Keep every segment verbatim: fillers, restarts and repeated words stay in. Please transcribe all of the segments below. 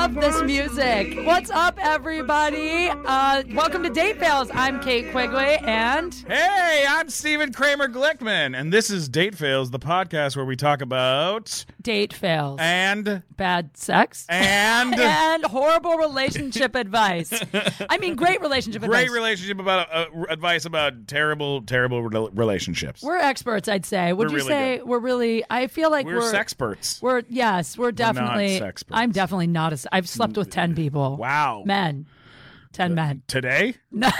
love this music. What's up, everybody? Uh, welcome to Date Fails. I'm Kate Quigley, and... Hey, I'm Stephen Kramer Glickman, and this is Date Fails, the podcast where we talk about... Date fails. And... Bad sex. And... and horrible relationship advice. I mean, great relationship Great advice. relationship about uh, advice about terrible, terrible re- relationships. We're experts, I'd say. Would We're you really say good. we're really... I feel like We're we're... sexperts. We're, yes, we're definitely... not sexperts. I'm definitely not a... I've slept with ten people. Wow. Men. Ten men. Today?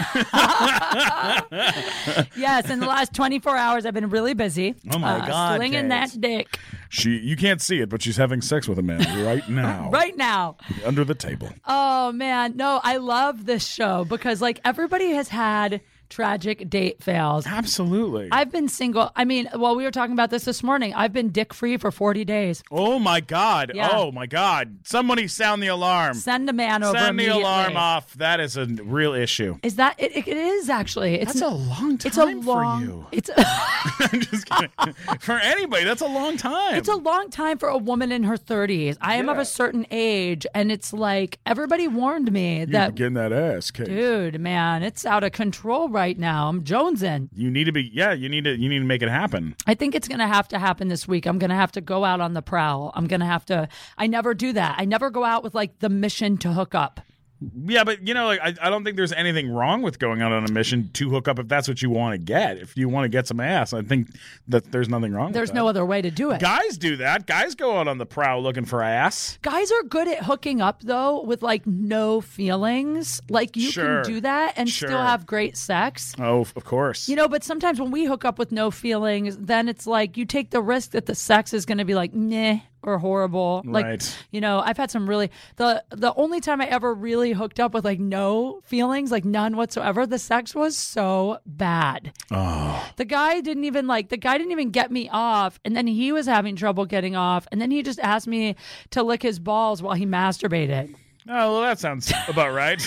Yes, in the last twenty-four hours, I've been really busy. Oh, my uh, God, slinging Kate. that dick She, you can't see it, but she's having sex with a man right now. right now. Under the table. Oh, man. No, I love this show because, like, everybody has had tragic date fails. Absolutely. I've been single. I mean, well, we were talking about this this morning. I've been dick-free for forty days. Oh, my God. Yeah. Oh, my God. Somebody sound the alarm. Send a man over Send the immediately. alarm off. That is a real issue. Is that... It, it is, actually. It's That's a long time It's a long... for you. It's... I'm just kidding. For anybody, that's a long time. It's a long time for a woman in her thirties. I am of Yeah. a certain age, and it's like everybody warned me You've that, been getting that ass, Kate. dude, man, it's out of control right now. I'm jonesing. You need to be, yeah. You need to, you need to make it happen. I think it's going to have to happen this week. I'm going to have to go out on the prowl. I'm going to have to. I never do that. I never go out with like the mission to hook up. Yeah, but you know, like I, I don't think there's anything wrong with going out on a mission to hook up if that's what you want to get. If you want to get some ass, I think that there's nothing wrong. There's with no that. other way to do it. Guys do that. Guys go out on the prowl looking for ass. Guys are good at hooking up though with like no feelings. Like you Sure. can do that and Sure. still have great sex. Oh, of course. You know, but sometimes when we hook up with no feelings, then it's like you take the risk that the sex is going to be like, nah, or horrible. Like, Right. you know, I've had some really, the the only time I ever really hooked up with like no feelings, like none whatsoever, the sex was so bad. Oh, The guy didn't even like, the guy didn't even get me off. And then he was having trouble getting off. And then he just asked me to lick his balls while he masturbated. oh, well, that sounds about right.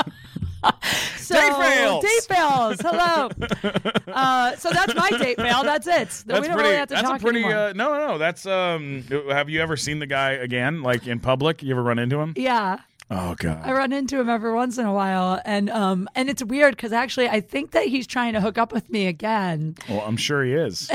So, Date fails. Date fails. Hello. uh, so that's my date fail. That's it. That's we don't pretty. really have to that's talk a pretty. anymore. Uh, no, no, no. That's um. Have you ever seen the guy again, like in public? You ever run into him? Yeah. Oh God. I run into him every once in a while, and um, and it's weird because actually I think that he's trying to hook up with me again, Well, I'm sure he is.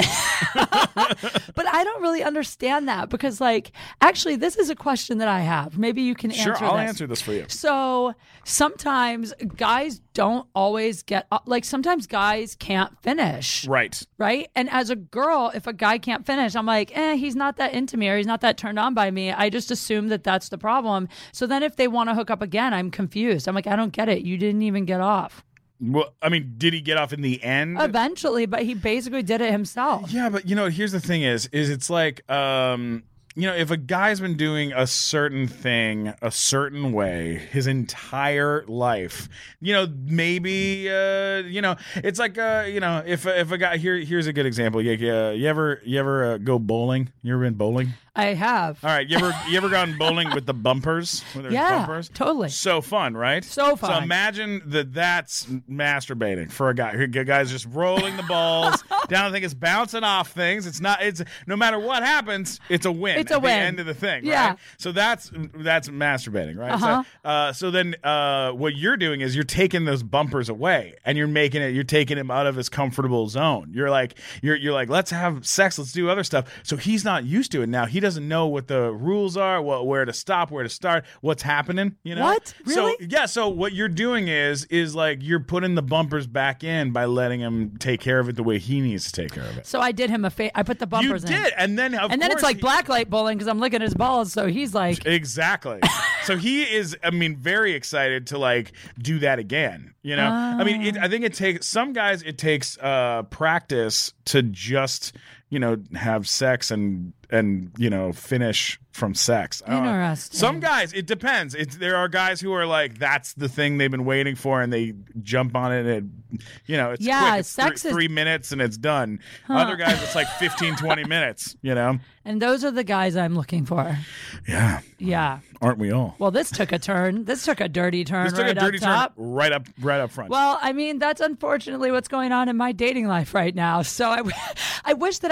but I don't really understand that because, like, actually, this is a question that I have. Maybe you can Sure, answer I'll this. answer this for you. So sometimes guys don't always get like sometimes guys can't finish. Right. Right. And as a girl, if a guy can't finish, I'm like, eh, he's not that into me or he's not that turned on by me. I just assume that that's the problem. So then if they want to hook up again, I'm confused. I'm like, I don't get it. You didn't even get off. Well, I mean, did he get off in the end? Eventually, but he basically did it himself. Yeah, but you know, here's the thing: is is it's like, um, you know, if a guy's been doing a certain thing a certain way his entire life, you know, maybe, uh, you know, it's like, uh, you know, if if a guy here, here's a good example. You, uh, you ever you ever uh, go bowling? You ever been bowling? I have. All right, you ever you ever gone bowling with the bumpers? Where there's Yeah, bumpers? totally. So fun, right? So fun. So imagine that that's masturbating for a guy. A guy's just rolling the balls down. I think it's bouncing off things. It's not. It's no matter what happens, it's a win. It's a at win. The end of the thing. Yeah. Right? So that's that's masturbating, right? Uh-huh. So, uh, so then uh, what you're doing is you're taking those bumpers away and you're making it. You're taking him out of his comfortable zone. You're like you're you're like let's have sex. Let's do other stuff. So he's not used to it now. He doesn't know what the rules are, what where to stop, where to start, what's happening. You know What? Really? So yeah. So what you're doing is is like you're putting the bumpers back in by letting him take care of it the way he needs to take care of it. So I did him a favor. I put the You bumpers in. did, and then of And then it's course like he- blacklight bowling because I'm licking his balls. So he's like, Exactly. So he is, I mean, very excited to like do that again. You know, I mean, it, I think it takes some guys. It takes uh, practice to just, you know, have sex and and you know finish from sex. I don't know. Interesting. Some guys, it depends. It's there are guys who are like that's the thing they've been waiting for, and they jump on it. And it, you know, it's Yeah, quick. It's sex three, is- three minutes and it's done. Other guys, it's like fifteen, twenty minutes. You know. and those are the guys I'm looking for. Yeah. Yeah. Aren't we all? Well, this took a turn. This took a dirty turn This took right a dirty up top. turn right up, right up front. Well, I mean, that's unfortunately what's going on in my dating life right now. So I, w- I wish that I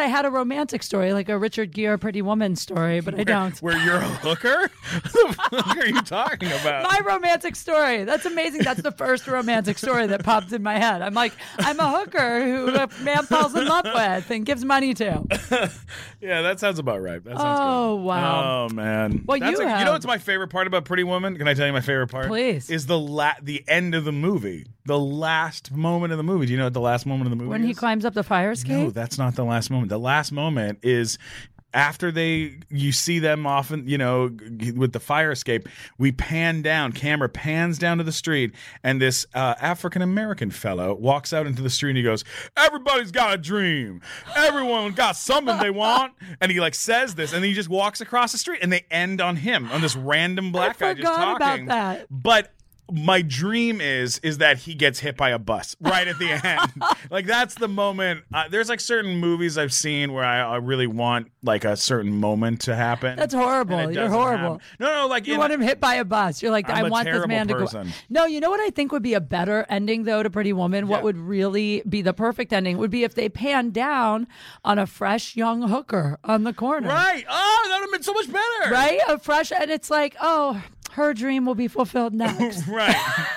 I had a romantic story, like a Richard Gere Pretty Woman story, but I don't. Where you're a hooker? What the fuck are you talking about? My romantic story. That's amazing. That's the first romantic story that popped in my head. I'm like, I'm a hooker who a man falls in love with and gives money to. Yeah, that sounds about right. That sounds oh, good. wow. Oh, man. Well, That's you like, have... You know what's my favorite part about Pretty Woman? Can I tell you my favorite part? Please. Is the la- the end of the movie. The last moment of the movie. Do you know what the last moment of the movie When is? he climbs up the fire escape? No, that's not the last moment. The last moment is after they, you see them often, you know, with the fire escape, we pan down, camera pans down to the street, and this uh, African-American fellow walks out into the street and he goes, everybody's got a dream. Everyone got something they want. And he like says this, and then he just walks across the street, and they end on him, on this random black I guy just forgot talking. about that. But my dream is is that he gets hit by a bus right at the end. Like that's the moment. Uh, there's like certain movies I've seen where I, I really want like a certain moment to happen. That's horrible. and it You're doesn't horrible. happen. No, no, like You in, want him hit by a bus. You're like, I'm I a want this terrible man to person. go. No, you know what I think would be a better ending, though, to Pretty Woman? What Yeah. would really be the perfect ending would be if they panned down on a fresh young hooker on the corner. right. Oh, that would have been so much better. Right? A fresh, and it's like, oh, her dream will be fulfilled next. Right.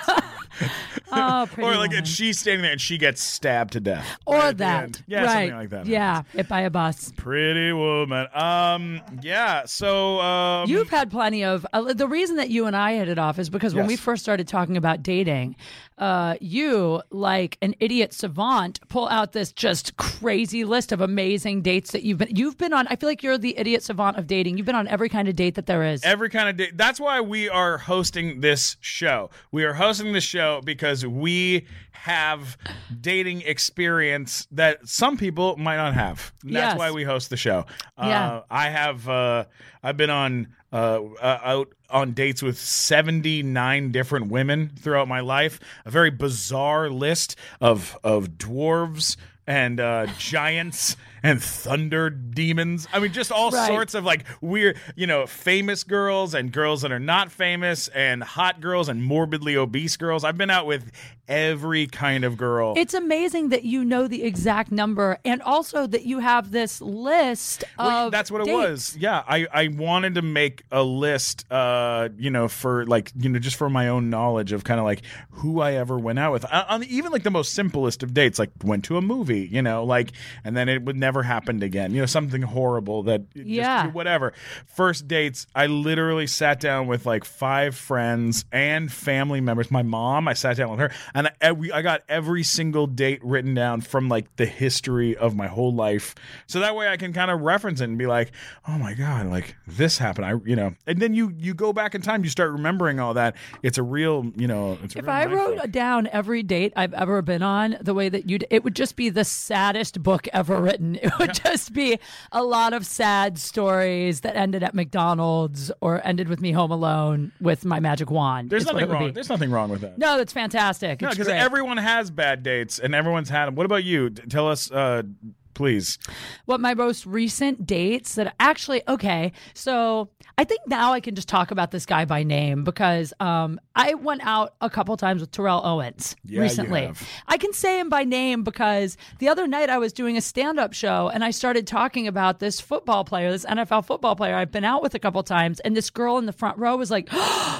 Oh, Pretty Or like Woman. and she's standing there and she gets stabbed to death. Or right at the that. end. Yeah, right. something like that. Yeah, hit by a bus. Pretty Woman. Um, yeah. So um, You've had plenty of. Uh, the reason that you and I hit it off is because when Yes. we first started talking about dating, uh, you, like an idiot savant, pull out this just crazy list of amazing dates that you've been. You've been on. I feel like you're the idiot savant of dating. You've been on every kind of date that there is. Every kind of date. That's why we are hosting this show. We are hosting this show because we have dating experience that some people might not have. That's Yes. why we host the show. Yeah. Uh, I have. Uh, I've been on uh, uh, out on dates with seventy-nine different women throughout my life. A very bizarre list of of dwarves and uh, giants and thunder demons. I mean, just all Right. sorts of like weird, you know, famous girls and girls that are not famous and hot girls and morbidly obese girls. I've been out with every kind of girl. It's amazing that you know the exact number, and also that you have this list Well, of. that's what it dates. was. Yeah, I, I wanted to make a list, uh, you know, for like, you know, just for my own knowledge of kind of like who I ever went out with. On on even like the most simplest of dates, like went to a movie, you know, like, and then it would never happened again. You know, something horrible that just, Yeah. whatever. First dates, I literally sat down with like five friends and family members. My mom, I sat down with her, and I, we, I got every single date written down from like the history of my whole life, so that way I can kind of reference it and be like, oh my god, like this happened. I, you know, and then you you go back in time, you start remembering all that. It's a real, you know, it's a If real I mindfuck. wrote down every date I've ever been on the way that you would, it would just be the saddest book ever written. It would just be a lot of sad stories that ended at McDonald's or ended with me home alone with my magic wand. There's is what nothing it would wrong. be. There's nothing wrong with that. No, that's fantastic. No, It's because great. everyone has bad dates and everyone's had them. What about you? D- Tell us, uh, please. What my most recent dates that actually okay so I think now I can just talk about this guy by name because um I went out a couple times with Terrell Owens Yeah, you recently. have. I can say him by name because the other night I was doing a stand-up show and I started talking about this football player, this N F L football player I've been out with a couple times, and this girl in the front row was like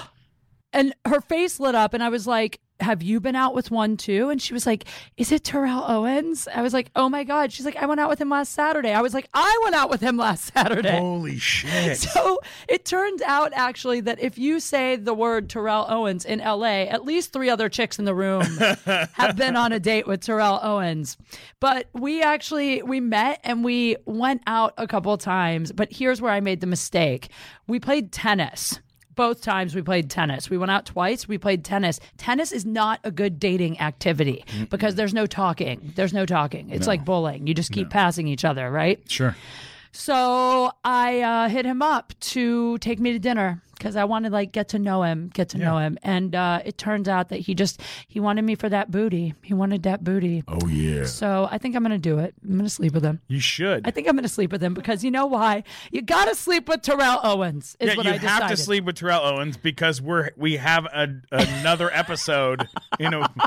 and her face lit up and I was like, have you been out with one too? And she was like, is it Terrell Owens? I was like, oh my God. She's like, I went out with him last Saturday. I was like, I went out with him last Saturday. Holy shit. So it turns out actually that if you say the word Terrell Owens in L A, at least three other chicks in the room have been on a date with Terrell Owens. But we actually, we met and we went out a couple of times. But here's where I made the mistake. We played tennis. Both times we played tennis. We went out twice. We played tennis. Tennis is not a good dating activity because there's no talking. There's no talking. It's like bowling. You just keep passing each other, right? Sure. So I uh, hit him up to take me to dinner because I wanted to like get to know him, get to know him. And uh, it turns out that he just, he wanted me for that booty. He wanted that booty. Oh, yeah. So I think I'm going to do it. I'm going to sleep with him. You should. I think I'm going to sleep with him because you know why? You got to sleep with Terrell Owens is yeah, what you I decided. have to sleep with Terrell Owens because we're we have a, another episode in a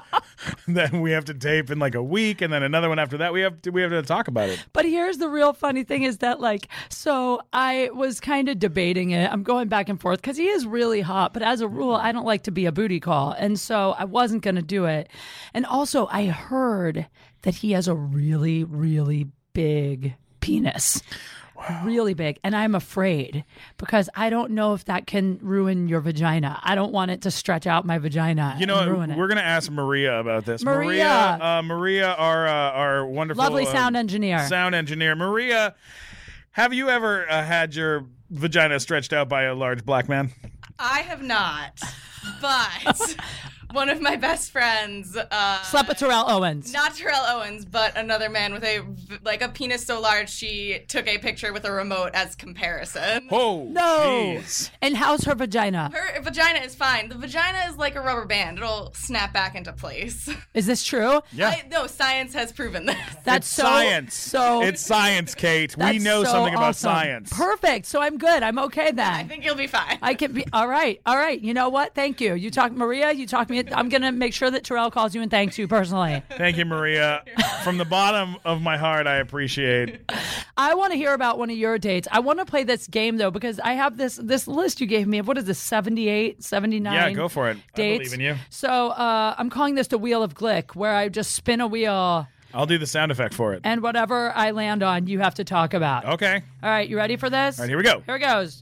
then we have to tape in like a week, and then another one after that. We have to we have to talk about it. But here's the real funny thing is that, like, so I was kind of debating it. I'm going back and forth because he is really hot, but as a rule, I don't like to be a booty call. And so I wasn't going to do it. And also, I heard that he has a really, really big penis. Wow. Really big. And I'm afraid because I don't know if that can ruin your vagina. I don't want it to stretch out my vagina. You know, and ruin it. We're going to ask Maria about this. Maria, Maria, uh, Maria our, uh, our wonderful lovely sound uh, engineer. Sound engineer. Maria, have you ever uh, had your vagina stretched out by a large black man? I have not, but one of my best friends uh, slept with Terrell Owens. Not Terrell Owens, but another man with a like a penis so large she took a picture with a remote as comparison. Oh no! Geez. And how's her vagina? Her vagina is fine. The vagina is like a rubber band; it'll snap back into place. Is this true? Yeah. I, no, science has proven this. That's it's so, science. So it's science, Kate. We that's know so something about awesome. science. Perfect. So I'm good. I'm okay then. I think you'll be fine. I can be all right. All right. You know what? Thank you. You talk, Maria. You talk me. I'm gonna make sure that Terrell calls you and thanks you personally. Thank you, Maria. From the bottom of my heart, I appreciate. I want to hear about one of your dates. I want to play this game though because I have this this list you gave me of what is this seventy-eight, seventy-nine Yeah, go for it. Dates. I believe in you. So uh, I'm calling this the Wheel of Glick, where I just spin a wheel. I'll do the sound effect for it. And whatever I land on, you have to talk about. Okay. All right, you ready for this? All right, here we go. Here it goes.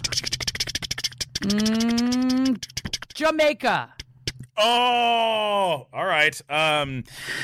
Mm, Jamaica. Oh, all right. Um,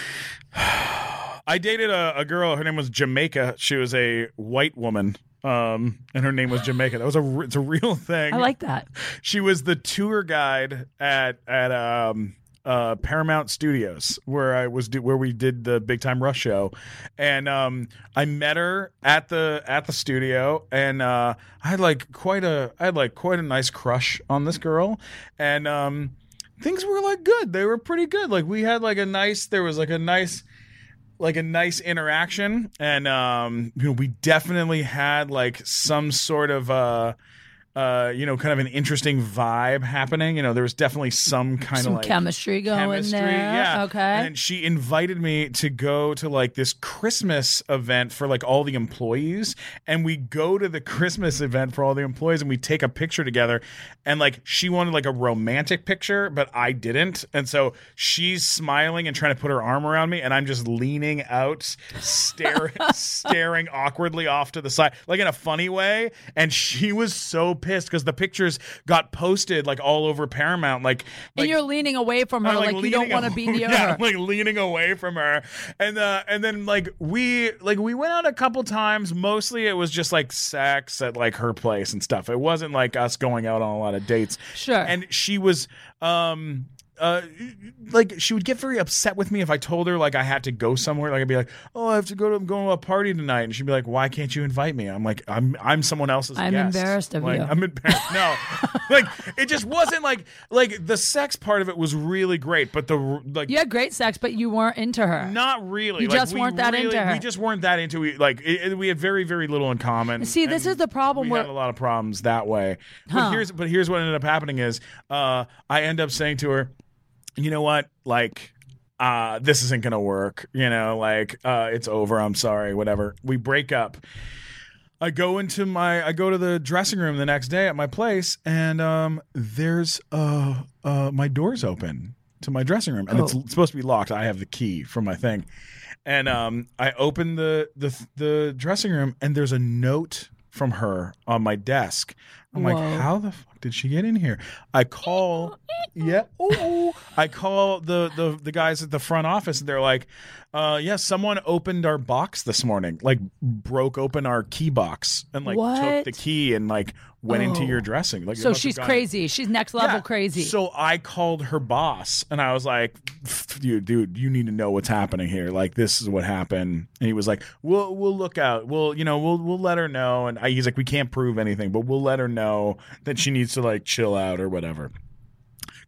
I dated a, a girl. Her name was Jamaica. She was a white woman. Um, and her name was Jamaica. That was a it's a real thing. I like that. She was the tour guide at at um uh Paramount Studios where I was do, where we did the Big Time Rush show, and um I met her at the at the studio, and uh I had like quite a I had like quite a nice crush on this girl, and um things were like good. They were pretty good. Like we had like a nice there was like a nice like a nice interaction, and um you know we definitely had like some sort of uh uh you know kind of an interesting vibe happening. You know there was definitely some kind some of like chemistry going chemistry, there. yeah. Okay. And she invited me to go to like this Christmas event for like all the employees, and we go to the Christmas event for all the employees and we take a picture together, and like she wanted like a romantic picture but I didn't, and so she's smiling and trying to put her arm around me and I'm just leaning out staring staring awkwardly off to the side like in a funny way, and she was so pissed because the pictures got posted like all over Paramount, like, and like you're leaning away from her, I'm, like, you don't leaning want to aw- be near yeah, her. I'm, like leaning away from her, and uh, and then like we like we went out a couple times. Mostly it was just like sex at like her place and stuff. It wasn't like us going out on a lot of dates. Sure. And she was um. Uh, like she would get very upset with me if I told her like I had to go somewhere. Like I'd be like, "Oh, I have to go to I'm going to a party tonight," and she'd be like, "Why can't you invite me?" I'm like, "I'm I'm someone else's I'm guest." embarrassed of like, you. I'm embarrassed. No, like it just wasn't like like the sex part of it was really great, but the like You had great sex, but you weren't into her. not really. You Like, just we weren't that really- into her. We just weren't that into it. Like it, it- we had very very little in common. See, this and is the problem We where- had a lot of problems that way. But Huh. here's but here's what ended up happening is uh, I end up saying to her, you know what, like. Uh, this isn't gonna work, you know, like uh, it's over. I'm sorry, whatever. We break up. I go into my, I go to the dressing room the next day at my place, and um, there's uh, uh, my door's open to my dressing room, and Oh. it's supposed to be locked. I have the key for my thing, and um, I open the the the dressing room, and there's a note from her on my desk. I'm Whoa. like, how the fuck did she get in here? I call, yeah, ooh, I call the, the the guys at the front office, and they're like, uh, yeah, someone opened our box this morning, like broke open our key box and like What? took the key and like went into Oh. your dressing. Like, it So must have she's gone- crazy. She's next level Yeah. crazy. So I called her boss and I was like, dude, dude, you need to know what's happening here. Like, this is what happened. And he was like, we'll, we'll look out. We'll, you know, we'll, we'll let her know. And I, he's like, we can't prove anything, but we'll let her know that she needs to like chill out or whatever.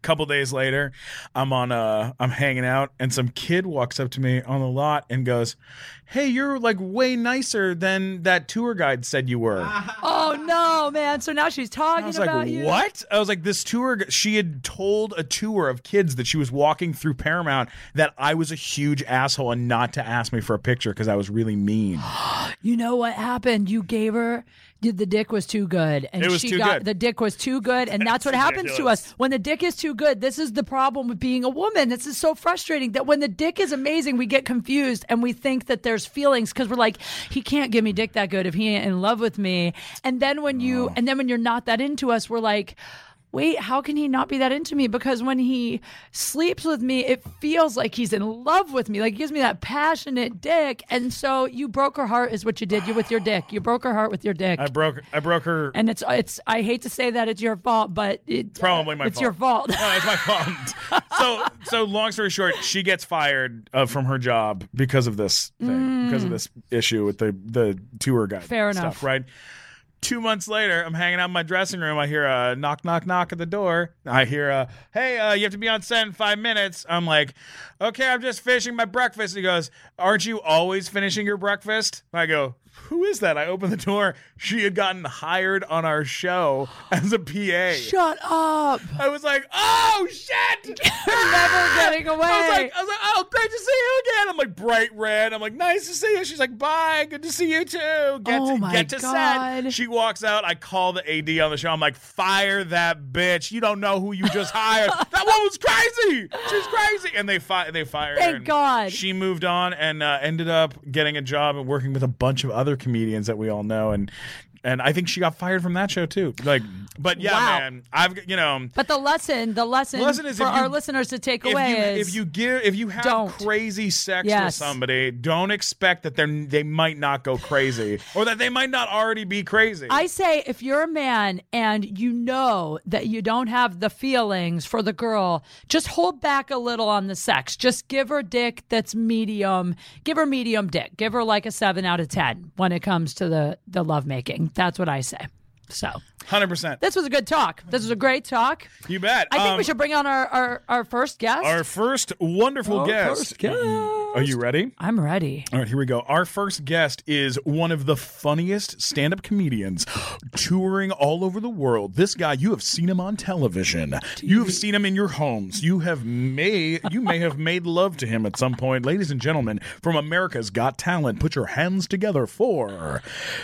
Couple days later, I'm on uh I'm hanging out and some kid walks up to me on the lot and goes, "Hey, you're like way nicer than that tour guide said you were." Oh no, man. So now she's talking I was about like, you. "What?" I was like, "This tour gu- she had told a tour of kids that she was walking through Paramount that I was a huge asshole and not to ask me for a picture because I was really mean." You know what happened? You gave her the dick was too good, and It was she too got good. the dick was too good, and that's, That's what happens to ridiculous. us when the dick is too good. This is the problem with being a woman. This is so frustrating that when the dick is amazing, we get confused and we think that there's feelings because we're like, he can't give me dick that good if he ain't in love with me. And then when you, and then when you're not that into us, we're like, wait, how can he not be that into me? Because when he sleeps with me, it feels like he's in love with me. Like, he gives me that passionate dick. And so you broke her heart is what you did. You with your dick. You broke her heart with your dick. I broke I broke her. And it's it's I hate to say that it's your fault, but it's Probably my it's fault. your fault. No, it's my fault. so, so long story short, she gets fired uh, from her job because of this thing, because of this issue with the the tour guide. Fair stuff, enough. right? Two months later, I'm hanging out in my dressing room. I hear a knock, knock, knock at the door. I hear a, "Hey, uh, you have to be on set in five minutes." I'm like, "Okay, I'm just finishing my breakfast." He goes, "Aren't you always finishing your breakfast?" I go, "Who is that?" I open the door. She had gotten hired on our show as a P A. Shut up. I was like, "Oh shit!" You're never getting away. I was like, I was like, "Oh, great to see you again." I'm like bright red. I'm like, "Nice to see you." She's like, "Bye, good to see you too." Get Oh to my get to God. set. She walks out. I call the A D on the show. I'm like, "Fire that bitch! You don't know who you just hired. That woman's crazy. She's crazy." And they fi- they fired her. Thank and God. She moved on and uh, ended up getting a job and working with a bunch of other comedians that we all know. And and I think she got fired from that show too. Like, but yeah, Wow. man, I've you know. But the lesson, the lesson, The lesson is for if you- our listeners to take If away you, is if you give if you have don't. crazy sex with Yes. somebody, don't expect that they they might not go crazy or that they might not already be crazy. I say if you're a man and you know that you don't have the feelings for the girl, just hold back a little on the sex. Just give her dick that's medium. Give her medium dick. Give her like a seven out of ten when it comes to the, the lovemaking. That's what I say. So one hundred percent. this was a good talk. This was a great talk. You bet. I think Um, we should bring on our, our, our first guest. Our first wonderful Our guest. first guest. Are you ready? I'm ready. All right, here we go. Our first guest is one of the funniest stand-up comedians touring all over the world. This guy, you have seen him on television. You have seen him in your homes. You have may you may have made love to him at some point. Ladies and gentlemen, from America's Got Talent, put your hands together for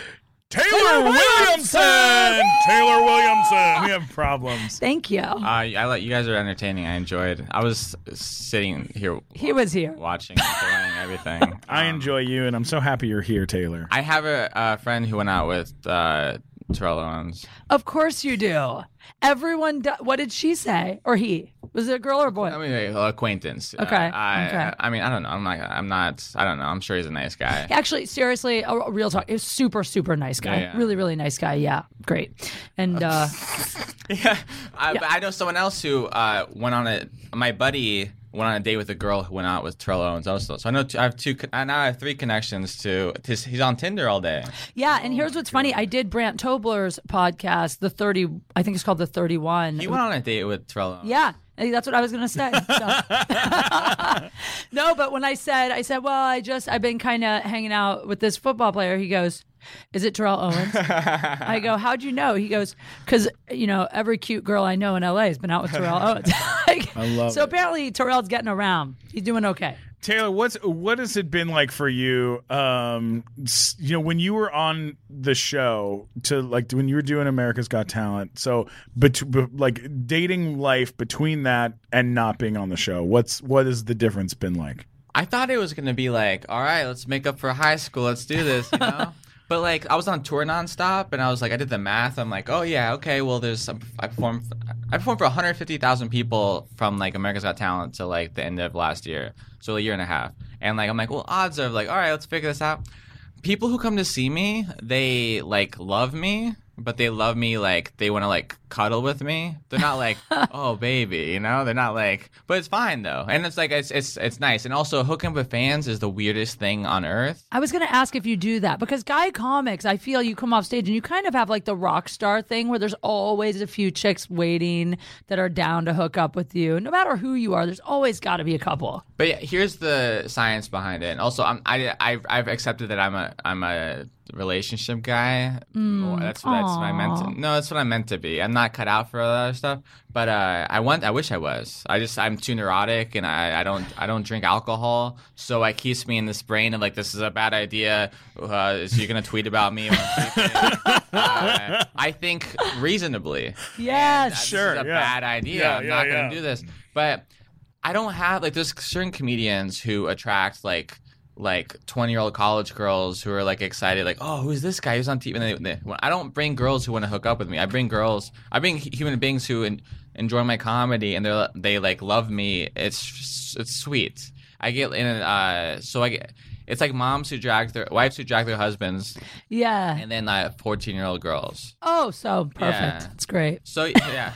Taylor Williamson. Taylor Williamson. We have problems. Thank you. Uh, I let you guys are entertaining. I enjoyed. I was sitting here. He was here. watching, enjoying everything. I Um, enjoy you, and I'm so happy you're here, Taylor. I have a, a friend who went out with uh, Terrell Owens. Of course you do. Everyone, do- what did she say? Or he? Was it a girl or a boy? I mean, uh, acquaintance. Okay, Uh, I, okay. I mean, I don't know. I'm not. I'm not. I don't know. I'm sure he's a nice guy. Actually, seriously, a, a real talk. He's super, super nice guy. Yeah, yeah. Really, really nice guy. Yeah, great. And uh, Yeah, I, but I know someone else who uh, went on a. My buddy went on a date with a girl who went out with Terrell Owens also. So I know t- I have two. I now have three connections to. to he's on Tinder all day. yeah, and here's what's funny. I did Brant Tobler's podcast, the thirty. I think it's called the thirty-one. He went on a date with Terrell Owens. Yeah, I think that's what I was gonna say. So. No, but when I said, I said, well, I just I've been kind of hanging out with this football player. He goes, "Is it Terrell Owens?" I go, "How'd you know?" He goes, "Because you know every cute girl I know in L A has been out with Terrell Owens." Like, I love so it. apparently Terrell's getting around. He's doing okay. Taylor, what's what has it been like for you? Um, s- you know, when you were on the show, to like when you were doing America's Got Talent. So, but like dating life between that and not being on the show. What's what has the difference been like? I thought it was gonna be like, all right, let's make up for high school. Let's do this, you know. But like, I was on tour nonstop, and I was like, I did the math. I'm like, oh yeah, okay. Well, there's some, I performed. I performed for one hundred fifty thousand people from like America's Got Talent to like the end of last year, so a year and a half. And like, I'm like, well, odds are like, all right, let's figure this out. People who come to see me, they like love me, but they love me like they want to like cuddle with me. They're not like, oh baby, you know. They're not like, but it's fine though, and it's like it's it's it's nice. And also, hooking up with fans is the weirdest thing on earth. I was going to ask if you do that because guy comics, I feel you come off stage and you kind of have like the rock star thing where there's always a few chicks waiting that are down to hook up with you. No matter who you are, there's always got to be a couple. But yeah, here's the science behind it. And also, I'm, I I've, I've accepted that I'm a I'm a relationship guy. Mm, that's that's what I meant. To, no, that's what I meant to be. I'm not cut out for all that other stuff. But uh, I want. I wish I was. I just I'm too neurotic, and I, I don't I don't drink alcohol, so it keeps me in this brain of like this is a bad idea. Uh, so you're gonna tweet about me. When I'm uh, I think reasonably. Yes, and, uh, sure. This is a yeah. bad idea. Yeah, I'm yeah, not yeah. gonna do this. But I don't have like there's certain comedians who attract like. like twenty-year-old college girls who are like excited, like, oh, who's this guy who's on T V? And they, they, I don't bring girls who want to hook up with me. I bring girls, I bring human beings who en- enjoy my comedy and they they like love me. It's it's sweet. I get in, uh, so I get. It's like moms who drag their wives who drag their husbands, yeah. and then uh, fourteen-year-old girls. Oh, so perfect. Yeah. It's great. So yeah,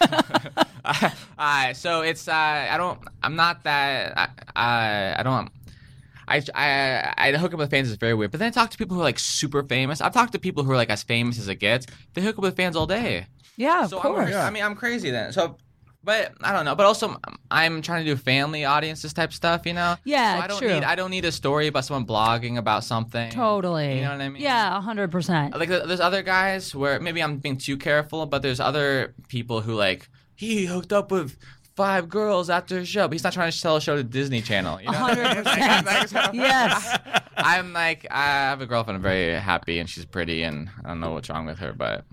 uh, so it's uh, I don't, I'm not that, I, I, I don't. I, I I hook up with fans is very weird, but then I talk to people who are like super famous. I've talked to people who are like as famous as it gets. They hook up with fans all day. Yeah, of so course. I'm, I mean, I'm crazy then. So, but I don't know. But also, I'm trying to do family audiences type stuff. You know? Yeah, so I don't true. need I don't need a story about someone blogging about something. Totally. You know what I mean? Yeah, a hundred percent. Like there's other guys where maybe I'm being too careful, but there's other people who like he hooked up with five girls after a show, but he's not trying to sell a show to Disney Channel. You know? hundred percent. Yes. I'm like, I have a girlfriend. I'm very happy, and she's pretty, and I don't know what's wrong with her, but.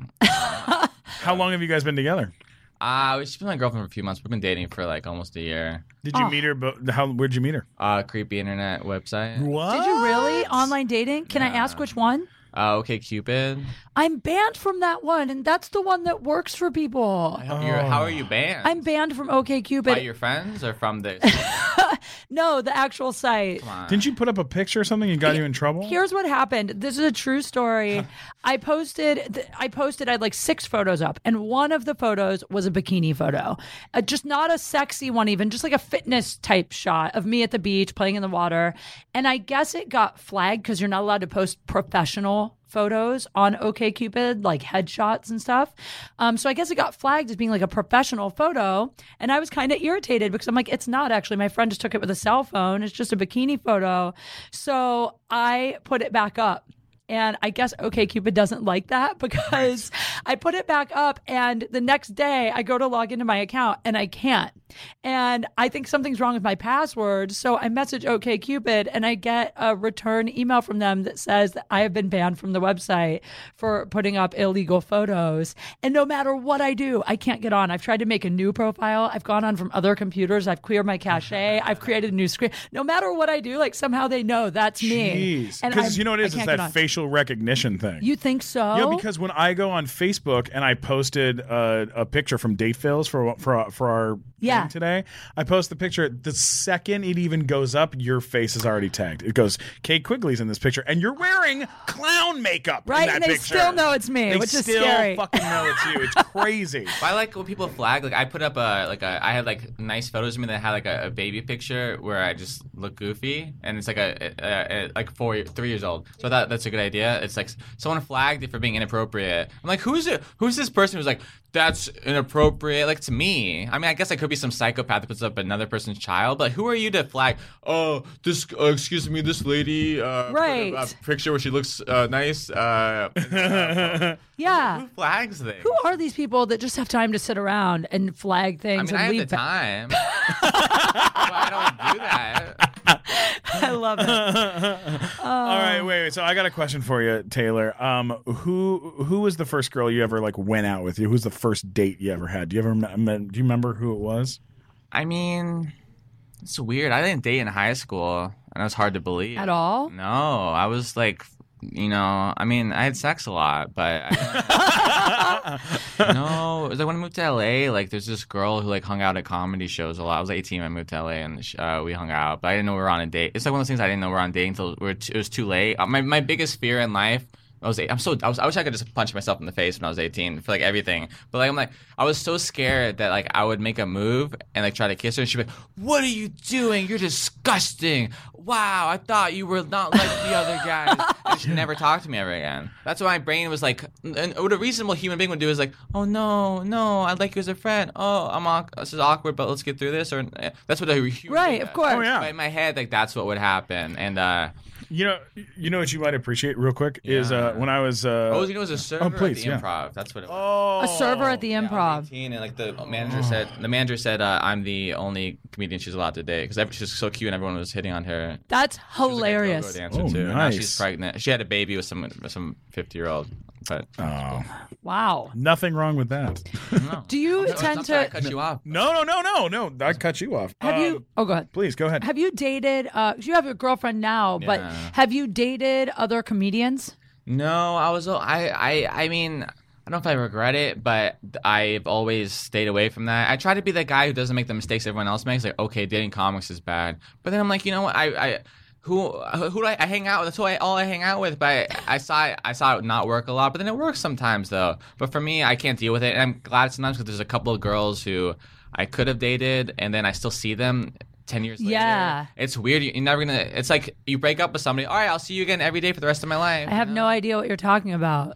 How long have you guys been together? Uh, she's been my girlfriend for a few months. We've been dating for like almost a year. Did you Oh. meet her? But how? Where'd you meet her? Uh, creepy internet website. What? Did you really? Online dating? Can I ask which one? Uh, okay, Cupid. I'm banned from that one, and that's the one that works for people. You're, how are you banned? I'm banned from By OkCupid. your friends or from the? No, the actual site. Come on. Didn't you put up a picture or something and got you in trouble? Here's what happened. This is a true story. I posted, th- I posted, I had like six photos up, and one of the photos was a bikini photo. Uh, just not a sexy one, even, just like a fitness type shot of me at the beach playing in the water. And I guess it got flagged because you're not allowed to post professional photos on OkCupid, like headshots and stuff. Um, so I guess it got flagged as being like a professional photo. And I was kind of irritated because I'm like, it's not actually. My friend just took it with a cell phone. It's just a bikini photo. So I put it back up. And I guess OkCupid doesn't like that because I put it back up and the next day I go to log into my account and I can't. And I think something's wrong with my password. So I message OkCupid and I get a return email from them that says that I have been banned from the website for putting up illegal photos. And no matter what I do, I can't get on. I've tried to make a new profile. I've gone on from other computers. I've cleared my cache. I've created a new screen. No matter what I do, like somehow they know that's me. Jeez. And Because I'm- you know what it I is? It's can't get that on. facial recognition thing. You think so? Yeah, because when I go on Facebook and I posted a, a picture from Date Fails for for for our Yeah. thing today, I post the picture. The second it even goes up, your face is already tagged. It goes, Kate Quigley's in this picture, and you're wearing clown makeup Right, in that and they picture. still know it's me, They which is still scary. fucking know it's you. It's crazy. I like when people flag. Like I put up a like a I had like nice photos of me that had like a, a baby picture where I just look goofy, and it's like a, a, a like four three years old. So I thought that's a good idea. It's like someone flagged it for being inappropriate. I'm like, who's it? Who's this person who's like that's inappropriate? Like, it's me. I mean, I guess I could be some psychopath that puts up another person's child, but who are you to flag? Oh, this. Uh, excuse me, this lady. Uh, put Right. A, a picture where she looks uh, nice. Uh, Yeah. who flags things? Who are these people that just have time to sit around and flag I things mean, I and have leave? the time. but I don't do that. I love it. All right, wait, wait. So I got a question for you, Taylor. Um, who who was the first girl you ever like went out with? You? Who's the first date you ever had? Do you ever? Do you remember who it was? I mean, it's weird. I didn't date in high school, and it was hard to believe. At all? No, I was like, you know, I mean, I had sex a lot, but I didn't, no, it was like when I moved to L A. Like, there's this girl who like hung out at comedy shows a lot. I was eighteen when I moved to L A, and uh, we hung out, but I didn't know we were on a date. It's like one of those things I didn't know we were on a date until we were t- it was too late. Uh, my my biggest fear in life I was eight, I'm so I was I wish I could just punch myself in the face when I was eighteen for like everything. But like I'm like I was so scared that like I would make a move and like try to kiss her and she'd be like, "What are you doing? You're disgusting. Wow, I thought you were not like the other guys." And she'd never talk to me ever again. That's why my brain was like, and what a reasonable human being would do is like, "Oh no, no, I'd like you as a friend. Oh, I'm au- this is awkward, but let's get through this." Or that's what a human Right, being of does. course. Oh, yeah. But in my head, like that's what would happen. And uh, You know, you know what you might appreciate real quick is Yeah. uh, when I was. Uh, oh, you know, it was a server please, at the yeah. Improv. That's what it was. oh, A server at the Yeah, I was Improv. eighteen, and like the manager said, the manager said, uh, "I'm the only comedian she's allowed to date because she's so cute and everyone was hitting on her." That's She was, like, a hilarious. go-go dancer Oh, too. Now nice. she's pregnant. She had a baby with some with some fifty year old. But Oh, Wow. nothing wrong with that. no. Do you No, tend not that I to cut you off? No, no, no, no, no. I cut you off. have Um, you? Oh, go ahead. Please go ahead. Have you dated? Uh, 'cause you have a girlfriend now, but Yeah. have you dated other comedians? No, I was. I I I mean. I don't know if I regret it, but I've always stayed away from that. I try to be the guy who doesn't make the mistakes everyone else makes. Like, okay, dating comics is bad, but then I'm like, you know what? I, I who who do I, I hang out with? That's who I, all I hang out with. But I, I saw it, I saw it not work a lot, but then it works sometimes though. But for me, I can't deal with it, and I'm glad sometimes because there's a couple of girls who I could have dated, and then I still see them. Ten years later, Yeah. it's weird. You're never gonna. It's like you break up with somebody. All right, I'll see you again every day for the rest of my life. I have no idea what you're talking about.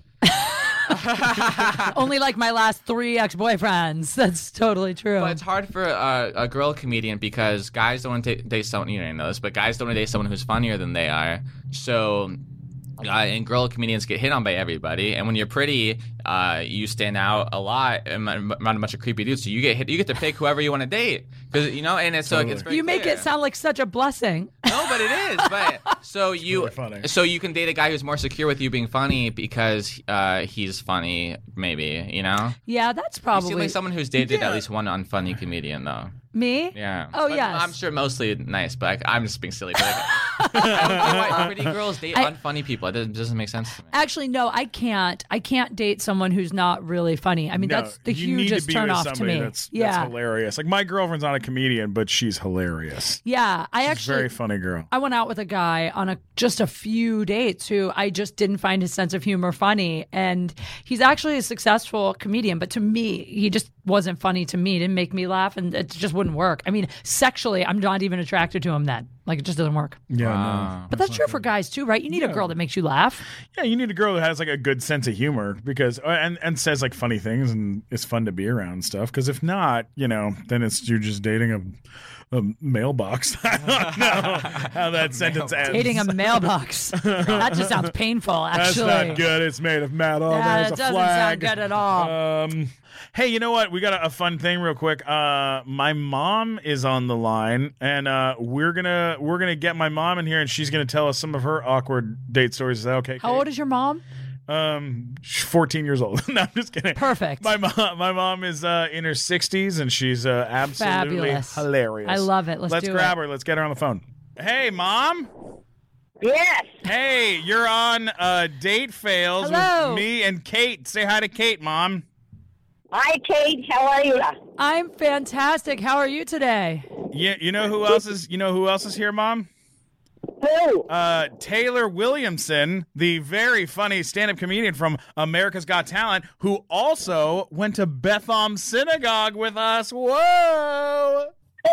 Only like my last three ex-boyfriends. That's totally true. But it's hard for a, a girl comedian because guys don't want to date someone, you don't know this, but guys don't want to date someone who's funnier than they are. So, uh, and girl comedians get hit on by everybody. And when you're pretty, uh, you stand out a lot around a bunch of creepy dudes. So you get hit, you get to pick whoever you want to date. Because, you know, and it's, so Totally. it's very you make clear. it sound like such a blessing. No, but it is. But so you, really funny. so you can date a guy who's more secure with you being funny because uh, he's funny, maybe. You know, Yeah, that's you probably seem like someone who's dated Yeah. at least one unfunny comedian, though. me. Yeah. Oh, But yes. I'm sure mostly nice, but I, I'm just being silly. But like, I don't know why pretty girls date I- unfunny people. It doesn't, doesn't make sense to me. Actually, no, I can't. I can't date someone who's not really funny. I mean, No, that's the you need hugest to be turn with off to somebody me. That's, yeah, that's hilarious. Like my girlfriend's not a comedian, but she's hilarious. yeah. I She's a actually very funny girl. I went out with a guy on a just a few dates who I just didn't find his sense of humor funny, and he's actually a successful comedian. But to me, he just wasn't funny to me. Didn't make me laugh, and it just wouldn't work. I mean, sexually, I'm not even attracted to him then. Like it just doesn't work. Yeah, Wow. But that's true for guys too, right? You need a girl that makes you laugh. no. Yeah, you need a girl that has like a good sense of humor because uh, and and says like funny things and is fun to be around and stuff. Because if not, you know, then it's you're just dating a. A mailbox. I don't know how that sentence ends. Dating a mailbox. That just sounds painful, That's actually. not good. It's made of metal. Yeah, There's it a doesn't flag. sound good at all. Um, hey, you know what? We got a, a fun thing real quick. Uh, my mom is on the line, and uh, we're gonna we're gonna get my mom in here, and she's gonna tell us some of her awkward date stories. Is that okay? How old is your mom? Um, she's fourteen years old. No, I'm just kidding. Perfect. My mom, my mom is uh, in her sixties, and she's uh, absolutely Fabulous. hilarious. I love it. Let's Let's do grab it. her. Let's get her on the phone. Hey, mom. Yes. Hey, you're on uh, Date Fails Hello. with me and Kate. Say hi to Kate, Mom. Hi, Kate. How are you? I'm fantastic. How are you today? Yeah, you know who else is you know who else is here, Mom? Who? Uh, Taylor Williamson, the very funny stand-up comedian from America's Got Talent, who also went to Bethlehem Synagogue with us. Whoa!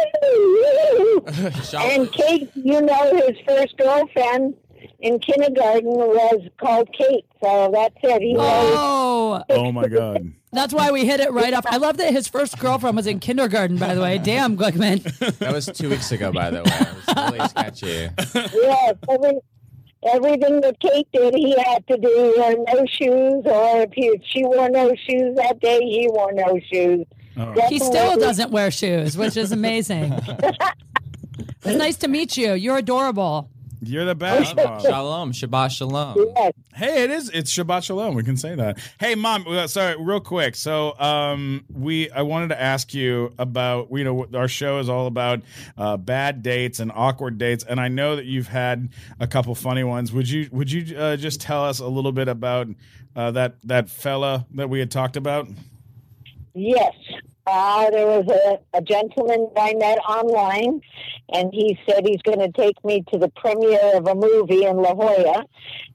And Kate, you know his first girlfriend in kindergarten was called Kate, so that's it. He knows. Oh, Oh my God. that's why we hit it right off. I love that his first girlfriend was in kindergarten, by the way. Damn, Glickman. That was two weeks ago, by the way. It was really sketchy. Yes, every, everything that Kate did, he had to do. Wear no shoes, or if he, she wore no shoes that day, he wore no shoes. Oh. He still doesn't wear shoes, which is amazing. It's nice to meet you. You're adorable. You're the best, Mom. Shalom, Shabbat Shalom. Yes. Hey, it is. It's Shabbat Shalom. We can say that. Hey, Mom. uh, Sorry, real quick. So, um, we I wanted to ask you about. You know, our show is all about uh, bad dates and awkward dates, and I know that you've had a couple funny ones. Would you Would you uh, just tell us a little bit about uh, that that fella that we had talked about? Yes. Uh, there was a, a gentleman I met online, and he said he's going to take me to the premiere of a movie in La Jolla.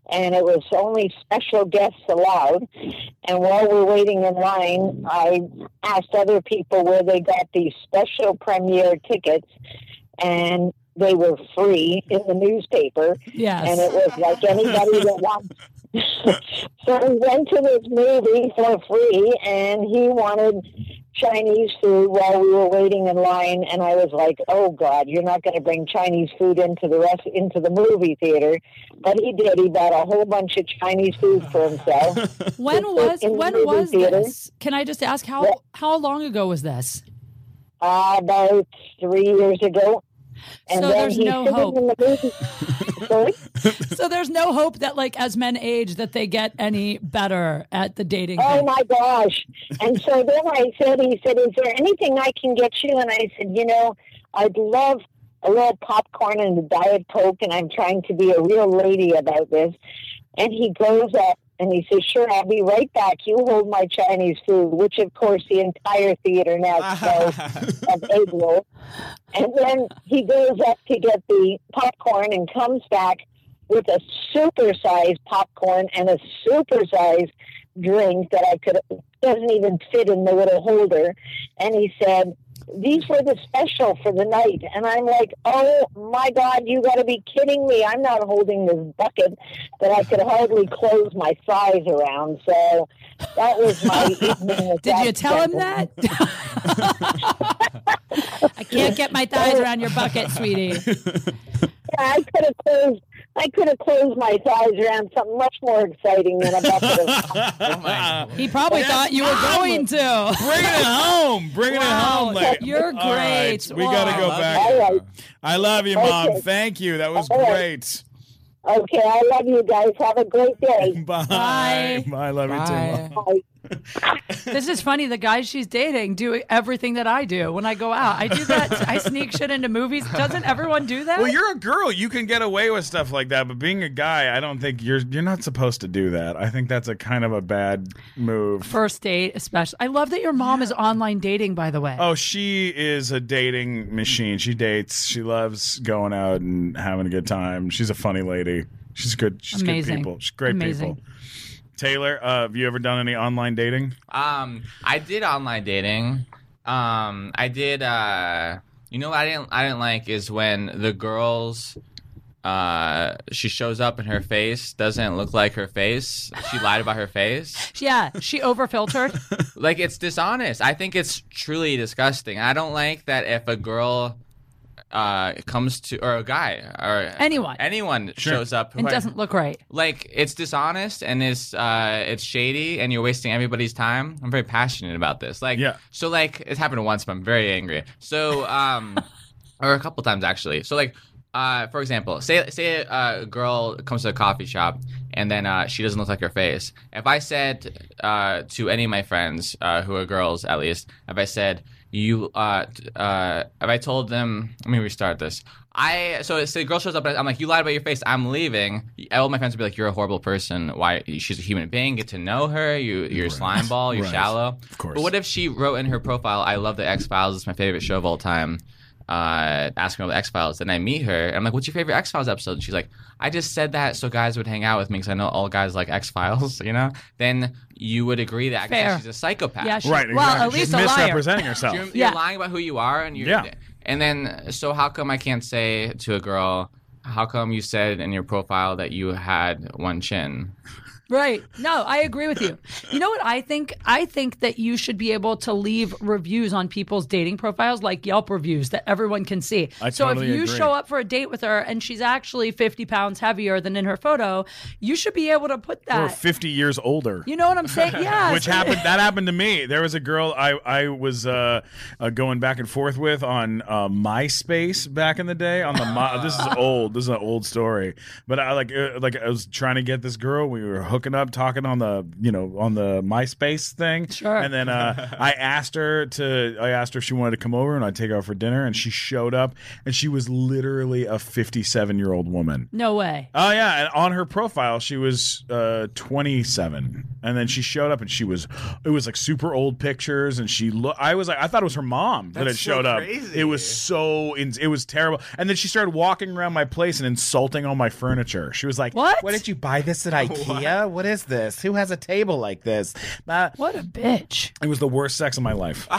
and it was only special guests allowed. And while we're waiting in line, I asked other people where they got these special premiere tickets, and they were free in the newspaper. Yes. And it was like anybody that wants. So we went to this movie for free, and he wanted Chinese food while we were waiting in line, and I was like, "Oh God, you're not going to bring Chinese food into the rest into the movie theater." But he did. He bought a whole bunch of Chinese food for himself. When was in the when movie was theater. this? Can I just ask how Yeah. how long ago was this? Uh, about three years ago. And So then there's he's no sitting hope. in the movie. Sorry? So there's no hope that like as men age that they get any better at the dating. Oh thing. my gosh. And so then I said, he said, "Is there anything I can get you?" And I said, "You know, I'd love a little popcorn and a Diet Coke, and I'm trying to be a real lady about this." And he goes up and he says, "Sure, I'll be right back. You hold my Chinese food," which of course the entire theater now smells of egg roll. And then he goes up to get the popcorn and comes back with a super-sized popcorn and a super-sized drink that I could, doesn't even fit in the little holder. And he said, "These were the special for the night." And I'm like, "Oh my God, you got to be kidding me. I'm not holding this bucket that I could hardly close my thighs around." So that was my evening. with Did that you tell him gentleman. that? I can't get my thighs around your bucket, sweetie. Yeah, I could have closed. I could have closed my thighs around something much more exciting than a bucket of Oh my. He probably thought you were going to. Bringing it home. Bringing Wow, it home. Like, you're all right, great. we got to Wow. go I love back. All right. I love you, Mom. Okay. Thank you. That was All right. great. Okay, I love you guys. Have a great day. Bye. Bye. I love you too, Bye. Mom. Bye. This is funny. The guys she's dating do everything that I do when I go out. I do that. I sneak shit into movies. Doesn't everyone do that? Well, you're a girl. You can get away with stuff like that, but being a guy, I don't think you're you're not supposed to do that. I think that's a kind of a bad move. First date, especially. I love that your mom is online dating, by the way. Oh, she is a dating machine. She dates. She loves going out and having a good time. She's a funny lady. She's good. She's Amazing. good people. She's great Amazing. people. Taylor, uh, have you ever done any online dating? Um, I did online dating. Um, I did. Uh, you know what I didn't. I didn't like is when the girls. Uh, she shows up and her face doesn't look like her face. She lied about her face. Yeah, she overfiltered. Like, it's dishonest. I think it's truly disgusting. I don't like that if a girl uh comes to, or a guy or Anyone. anyone Sure. shows up and who- doesn't look right. like, it's dishonest and it's uh it's shady and you're wasting everybody's time. I'm very passionate about this. Like, Yeah. so like it's happened once, but I'm very angry. So um or a couple times actually. So like uh for example, say say a girl comes to a coffee shop and then uh she doesn't look like her face. If I said uh to any of my friends uh who are girls at least, if I said you uh uh if I told them, let me restart this. I so say a girl shows up and I'm like, "You lied about your face, I'm leaving." All my friends would be like, "You're a horrible person. Why? She's a human being. Get to know her. You you're a slime ball. You're Right. shallow." Of course. But what if she wrote in her profile, "I love the X-Files. It's my favorite show of all time." Uh, asking about the X-Files. Then I meet her and I'm like, "What's your favorite X-Files episode?" And she's like, "I just said that so guys would hang out with me because I know all guys like X-Files." You know? Then you would agree that I guess Fair. she's a psychopath. Yeah, she, Right. Well, exactly. at least She's a liar. misrepresenting herself. You're, you're Yeah. lying about who you are, and you're, Yeah. and then so how come I can't say to a girl, "How come you said in your profile that you had one chin?" Right. No, I agree with you. You know what I think? I think that you should be able to leave reviews on people's dating profiles, like Yelp reviews that everyone can see. I so totally if you agree. show up for a date with her and she's actually fifty pounds heavier than in her photo, you should be able to put Or that. fifty years older. You know what I'm saying? Yeah. Which so- happened? That happened to me. There was a girl I I was uh, uh, going back and forth with on uh, MySpace back in the day. On the My, this is old. This is an old story. But I like uh, like I was trying to get this girl. We were hooked hooking up, talking on the you know on the MySpace thing. Sure. And then uh, I asked her to. I asked her if she wanted to come over and I'd take her out for dinner, and she showed up, and she was literally a fifty-seven year old woman. No way. Oh yeah, and on her profile she was uh, twenty-seven, and then she showed up and she was, it was like super old pictures, and she looked. I was like, I thought it was her mom that had That's so showed up. crazy. It was so, it was terrible. And then she started walking around my place and insulting all my furniture. She was like, What? What did you buy this at IKEA? What is this? Who has a table like this? Uh, What a bitch. it was the worst sex of my life.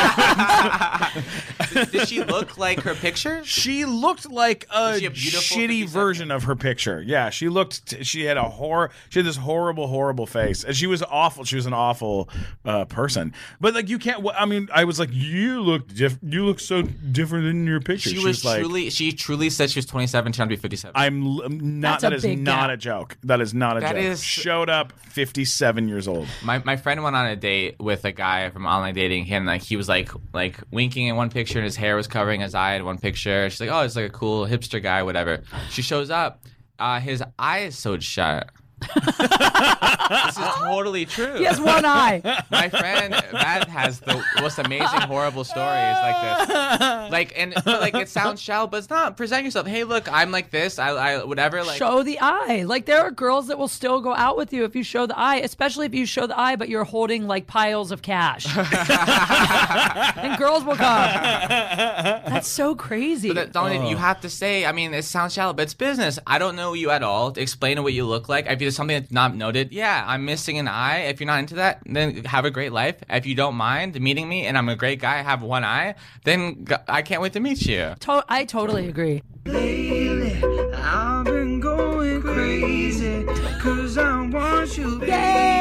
did, did she look like her pictures? She looked like a, Was she a beautiful shitty fifty-seven? version of her picture. Yeah, she looked. T- she had a horror. She had this horrible, horrible face, and she was awful. She was an awful uh, person. But like, you can't. I mean, I was like, you look diff- You look so different in your picture. She was like, truly. She truly said she was twenty-seven, trying to be fifty-seven. I'm l- not. That's a That is big not gap. a joke. That is not a That joke. is- Showed up fifty-seven years old. My my friend went on a date with a guy from online dating, and like he was like like winking in one picture, and his hair was covering his eye in one picture. She's like, oh, it's like a cool hipster guy, whatever. She shows up, uh, his eye is sewed shut. This is totally true. He has one eye. My friend Matt has the most amazing horrible stories like this. Like and but, like it sounds shallow, but it's not. Present yourself. Hey, look, I'm like this. I, I whatever. Like Show the eye. Like there are girls that will still go out with you if you show the eye, especially if you show the eye, but you're holding like piles of cash. And girls will come. That's so crazy. But that, Dominic, you have to say, I mean, it sounds shallow, but it's business. I don't know you at all. Explain what you look like. If there's something that's not noted, yeah, I'm missing an eye. If you're not into that, then have a great life. If you don't mind meeting me and I'm a great guy, I have one eye, then g- I can't wait to meet you. To- I totally agree. Lately, I've been going crazy, cause I want you, baby.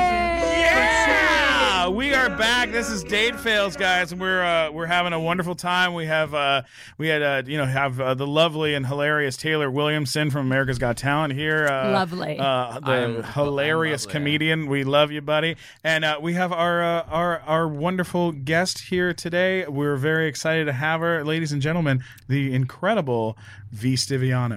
Yeah, we are back. This is Date Fails, guys, and we're uh, we're having a wonderful time. We have uh, we had uh, you know have uh, the lovely and hilarious Taylor Williamson from America's Got Talent here. Uh, Lovely. uh, the I'm- hilarious I'm lovely. comedian. We love you, buddy. And uh, we have our uh, our our wonderful guest here today. We're very excited to have her, ladies and gentlemen, the incredible V. Stiviano.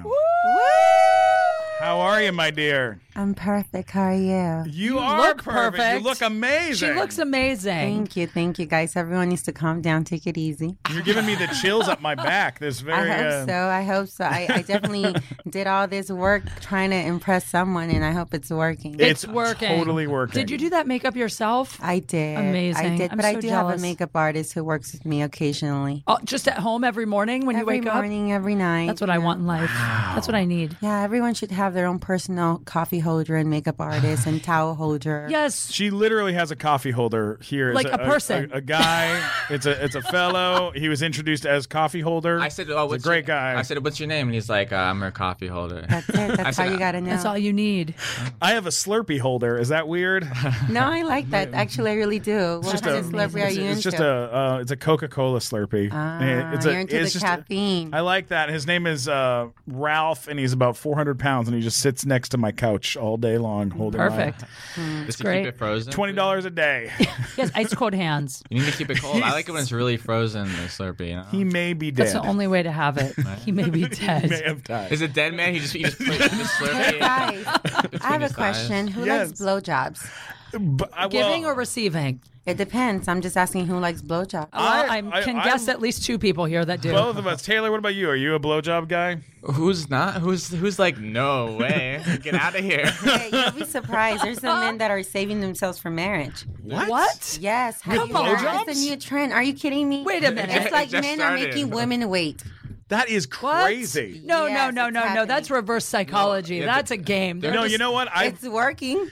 How are you, my dear? I'm perfect. How are you? You, You are look perfect. perfect. You look amazing. She looks amazing. Thank you. Thank you, guys. Everyone needs to calm down. Take it easy. You're giving me the chills up my back. This very. I hope uh, so. I hope so. I, I definitely did all this work trying to impress someone, and I hope it's working. It's, It's working. Totally working. Did you do that makeup yourself? I did. Amazing. I did. I'm but I so do jealous. have a makeup artist who works with me occasionally. Oh, just at home every morning when every you wake morning, every night. up? That's what I yeah. want in life. That's what I need. Yeah, everyone should have their own personal coffee holder and makeup artist and towel holder. Yes. She literally has a coffee holder here. It's Like a person. a, a guy. It's a it's a fellow. He was introduced as coffee holder. I said, "Oh, He's what's a great your, guy. I said, "What's your name?" And he's like, uh, "I'm her coffee holder." That's it. I That's said, all you got to know. That's all you need. I have a Slurpee holder. Is that weird? No, I like that. Actually, I really do. What just kind a- of Slurpee are it's, you it's into? just a uh, it's a Coca Cola Slurpee. Ah, it's a, you're into it's the just a- caffeine. I like that. His name is uh, Ralph, and he's about four hundred pounds, and he just sits next to my couch all day long, holding my- Perfect. Does he great. keep it frozen? Twenty dollars a day. He has ice cold hands. You need to keep it cold. I like it when it's really frozen. The Slurpee. You know? He may be dead. That's the only way to have it. He may be He may dead. have died. Is it dead man? He just he just put the Hey Slurpee. guys, I between have a his question. thighs. Who Yes. likes blowjobs? But I- Giving well, or receiving? It depends. I'm just asking who likes blowjobs. Well, I- I, I- can I'm- guess at least two people here that do. both of us. Taylor, what about you? Are you a blowjob guy? Who's not? Who's who's like no way? Get out of here. Hey, you'll be surprised. There's some men that are saving themselves for marriage. What? What? Yes. Have Come you heard? on. It's a new trend. Are you kidding me? Wait a minute. It's like Just men are started. making women wait. That is What? crazy. No, Yes, no, no, it's no, no. happening. That's reverse psychology. No, yeah, That's the- a game. They're No, just- you know what? I It's working.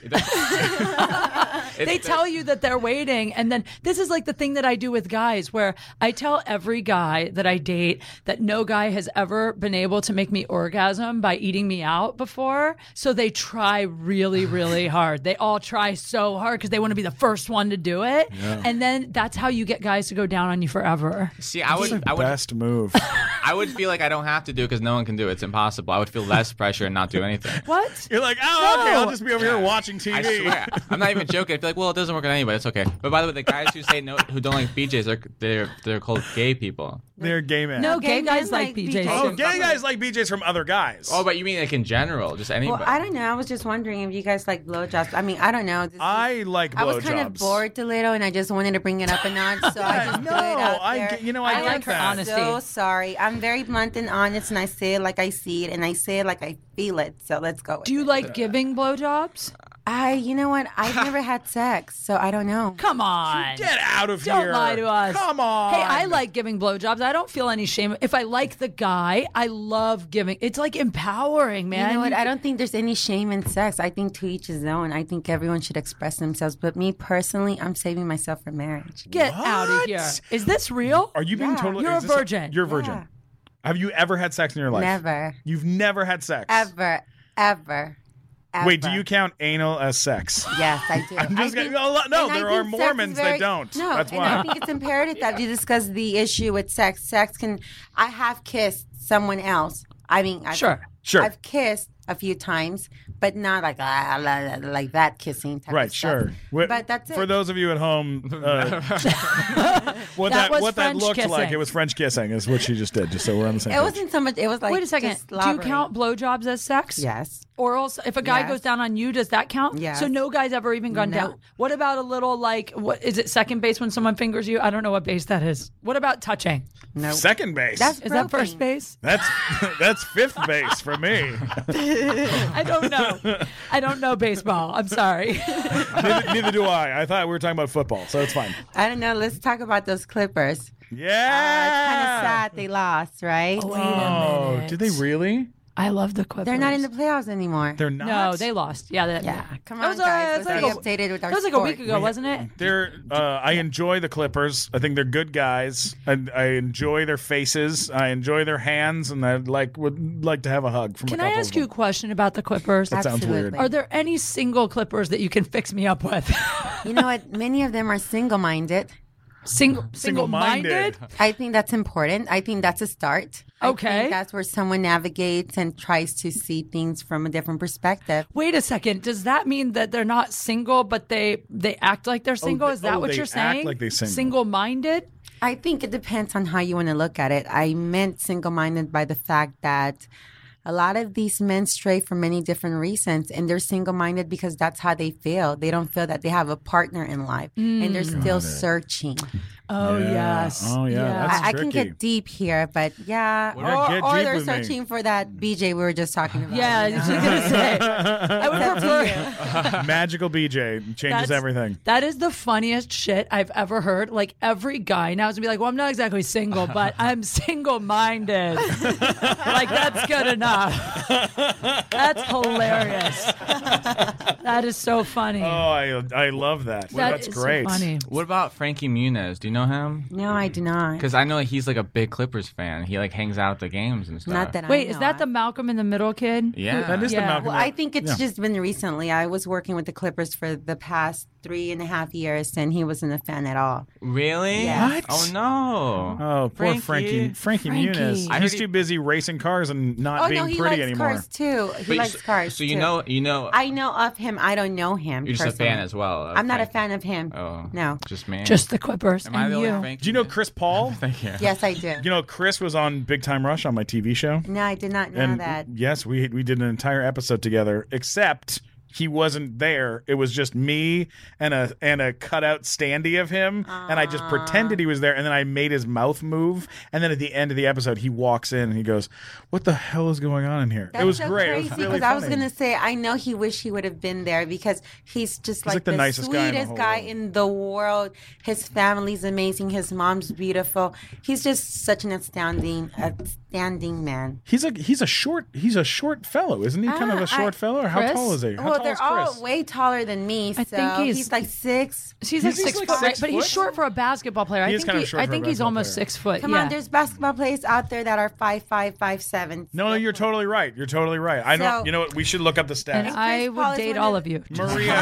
They tell you that they're waiting. And then this is like the thing that I do with guys where I tell every guy that I date that no guy has ever been able to make me orgasm by eating me out before. So they try really, really hard. They all try so hard because they want to be the first one to do it. And then that's how you get guys to go down on you forever. See, I would, I would, best move. I would feel like I don't have to do it because no one can do it. It's impossible. I would feel less pressure and not do anything. What? You're like, oh, okay, No. I'll just be over here watching T V. I swear, I'm not even joking. be like, well, it doesn't work on anybody. It's okay. But by the way, the guys who say no, who don't like B Js, are they're they're called gay people. They're gay men. No, gay gay guys men like like B B Js. Js. Oh, too. gay guys like B Js from other guys. Oh, but you mean like in general, just anybody? Well, I don't know. I was just wondering if you guys like blowjobs. I mean, I don't know. This is- I like blowjobs. I was kind of bored a little, and I just wanted to bring it up a notch, so I just no, threw it out I there. get- you know, I I get like her that. honesty. So sorry. I'm very blunt and honest, and I say it like I see it, and I say it like I feel it. So let's go. With Do you it. like giving blowjobs? I, you know what? I've never had sex, so I don't know. Come on. Get out of Don't here. lie to us. Come on. Hey, I like giving blowjobs. I don't feel any shame. If I like the guy, I love giving. It's like empowering, man. You know what? I don't think there's any shame in sex. I think to each his own. I think everyone should express themselves. But me personally, I'm saving myself for marriage. Get out of What? here. Is this real? Are you being Yeah. totally? You're is a this virgin. You're a virgin. Yeah. Have you ever had sex in your life? Never, You've never had sex. ever, ever, ever. Wait, do you count anal as sex? Yes, I do. I'm just I gonna- think- no, no, and I there are think sex is Mormons that very- don't. No, That's and why. I think it's imperative that you discuss the issue with sex. Sex can. I have kissed someone else. I mean, I've, Sure. Sure. I've kissed a few times, but not like ah, la, la, like that kissing type Right, of stuff. sure. Wh- But that's it. For those of you at home, uh, what That that, was what French that looked like, kissing. it was French kissing, is what she just did. Just so we're on the same It page. wasn't so much. It was like Wait a second. just Do you slobbering. count blowjobs as sex? Yes. Oral, s- if a guy Yes. goes down on you, does that count? Yes. So no guy's ever even gone No. down. What about a little like, what is it, second base when someone fingers you? I don't know what base that is. What about touching? No. Second base. That's Is that first groping. base? that's that's fifth base for me. I don't know. I don't know baseball. I'm sorry. neither, neither do I. I thought we were talking about football, so it's fine. I don't know. Let's talk about those Clippers. Yeah. Uh, it's kind of sad they lost, right? Wait a Oh, minute. did they really? I love the Clippers. They're not in the playoffs anymore. They're not. No, they lost. Yeah, they, Yeah, come That on, was, uh, guys. it's Let's like stay a- updated with our That was like a sport. week ago, wasn't it? They're. Uh, I enjoy the Clippers. I think they're good guys. I, I enjoy their faces. I enjoy their hands, and I like would like to have a hug from. Can a I couple ask of you a them. question about the Clippers? That sounds weird. Absolutely. Are there any single Clippers that you can fix me up with? You know what? Many of them are single-minded. Single, Single-minded. single-minded? I think that's important. I think that's a start. I Okay. think that's where someone navigates and tries to see things from a different perspective. Wait a second. Does that mean that they're not single, but they they act like they're single? they- Is that oh, what they you're act saying? like they single. Single-minded? I think it depends on how you want to look at it. I meant single-minded by the fact that a lot of these men stray for many different reasons, and they're single-minded because that's how they feel. They don't feel that they have a partner in life, and they're still searching. Oh Yeah. yes. Oh, yeah, that's I, I can tricky. get deep here, but yeah, Yeah, or, get or deep they're with me. searching for that B J we were just talking about. Yeah, I you was know? gonna say. I would That's prefer. you. Magical B J changes That's- everything. That is the funniest shit I've ever heard. Like every guy now is gonna be like, "Well, I'm not exactly single, but I'm single-minded." Like that's good enough. That's hilarious. That is so funny. Oh, I I love that. That That's is great. So funny. What about Frankie Muniz? Do you know him? No, I do not. Because I know he's like a big Clippers fan. He like hangs out at the games and stuff. Not that I Wait, know is that of. the Malcolm in the Middle kid? Yeah. That is Yeah. the Malcolm. Well, I think it's Yeah. just been recently. I was working with the Clippers for the past three and a half years, and he wasn't a fan at all. Really? Yeah. What? Oh no. Oh, poor Frankie. Frankie. Frankie, Frankie. Muniz. I He's heard he- too busy racing cars and not Oh being no, he pretty likes anymore. cars too. He But you- likes cars. So you too. know, you know, I know of him. I don't know him. you're just a personally. fan as well. of I'm not a Frankie. fan of him. Oh. No. Just me. Just the Clippers Am I and the you. only Frankie? Do you know Chris Paul? Thank you. Yes, I do. You know, Chris was on Big Time Rush on my T V show. No, I did not know And that. yes, we we did an entire episode together, except he wasn't there. It was just me and a and a cutout standee of him, and I just pretended he was there, and then I made his mouth move, and then at the end of the episode, he walks in and he goes, "What the hell is going on in here?" That's it was so great. crazy it was really because I was funny. gonna say I know he wished he would have been there because he's just like, like the the nicest guy in the sweetest whole guy world. in the world. His family's amazing. His mom's beautiful. He's just such an astounding, outstanding man. He's a he's a short he's a short fellow, isn't he? Kind of Ah, a short I- fellow. Or how Chris? tall is he? How well, tall they're is Chris? all way taller than me. So I think he's- like six. He's like He's six like foot, six but he's foot? short for a basketball player. I He is think kind of he, short I for a think he's basketball almost player. six foot. Come yeah. on, there's basketball players out there that are five five, five seven. No, no, you're totally right. You're totally right. I don't. So- You know what? We should look up the and stats. I Chris Paul would is date one all of- of you. Maria,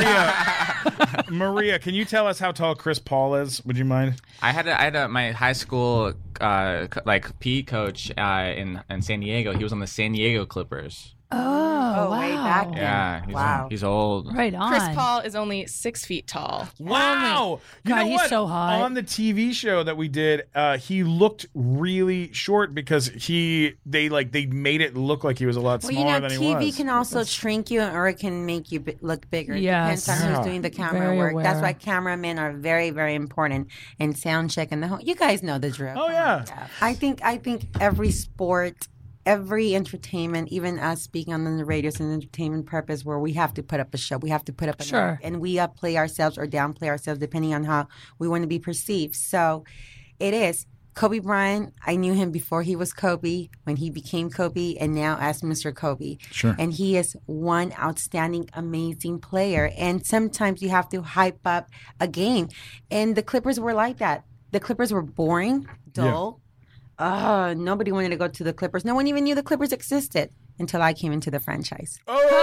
Maria, Maria, can you tell us how tall Chris Paul is? Would you mind? I had a, I had a, my high school uh, co- like P E coach uh, in in San Diego. He was on the San Diego Clippers. Oh, Oh, wow. way back then. Yeah, he's, Wow. he's old. Right on. Chris Paul is only six feet tall. Wow. You God, know he's what? so hot. On the T V show that we did, uh, he looked really short because he they like they made it look like he was a lot Well, smaller you know, than he T V was. can also shrink you or it can make you bi- look bigger. It Yes. depends on Yeah. who's doing the camera Very work. That's aware. why cameramen are very, very important and sound check and the whole. You guys know the drill. Oh, Come yeah. on. I think I think every sport, every entertainment, even us speaking on the radio, is an entertainment purpose where we have to put up a show. We have to put up a Sure. act, and we upplay ourselves or downplay ourselves depending on how we want to be perceived. So it is. Kobe Bryant, I knew him before he was Kobe, when he became Kobe, and now as Mister Kobe. Sure. And he is one outstanding, amazing player. And sometimes you have to hype up a game. And the Clippers were like that. The Clippers were boring, dull. Uh, nobody wanted to go to the Clippers. No one even knew the Clippers existed until I came into the franchise.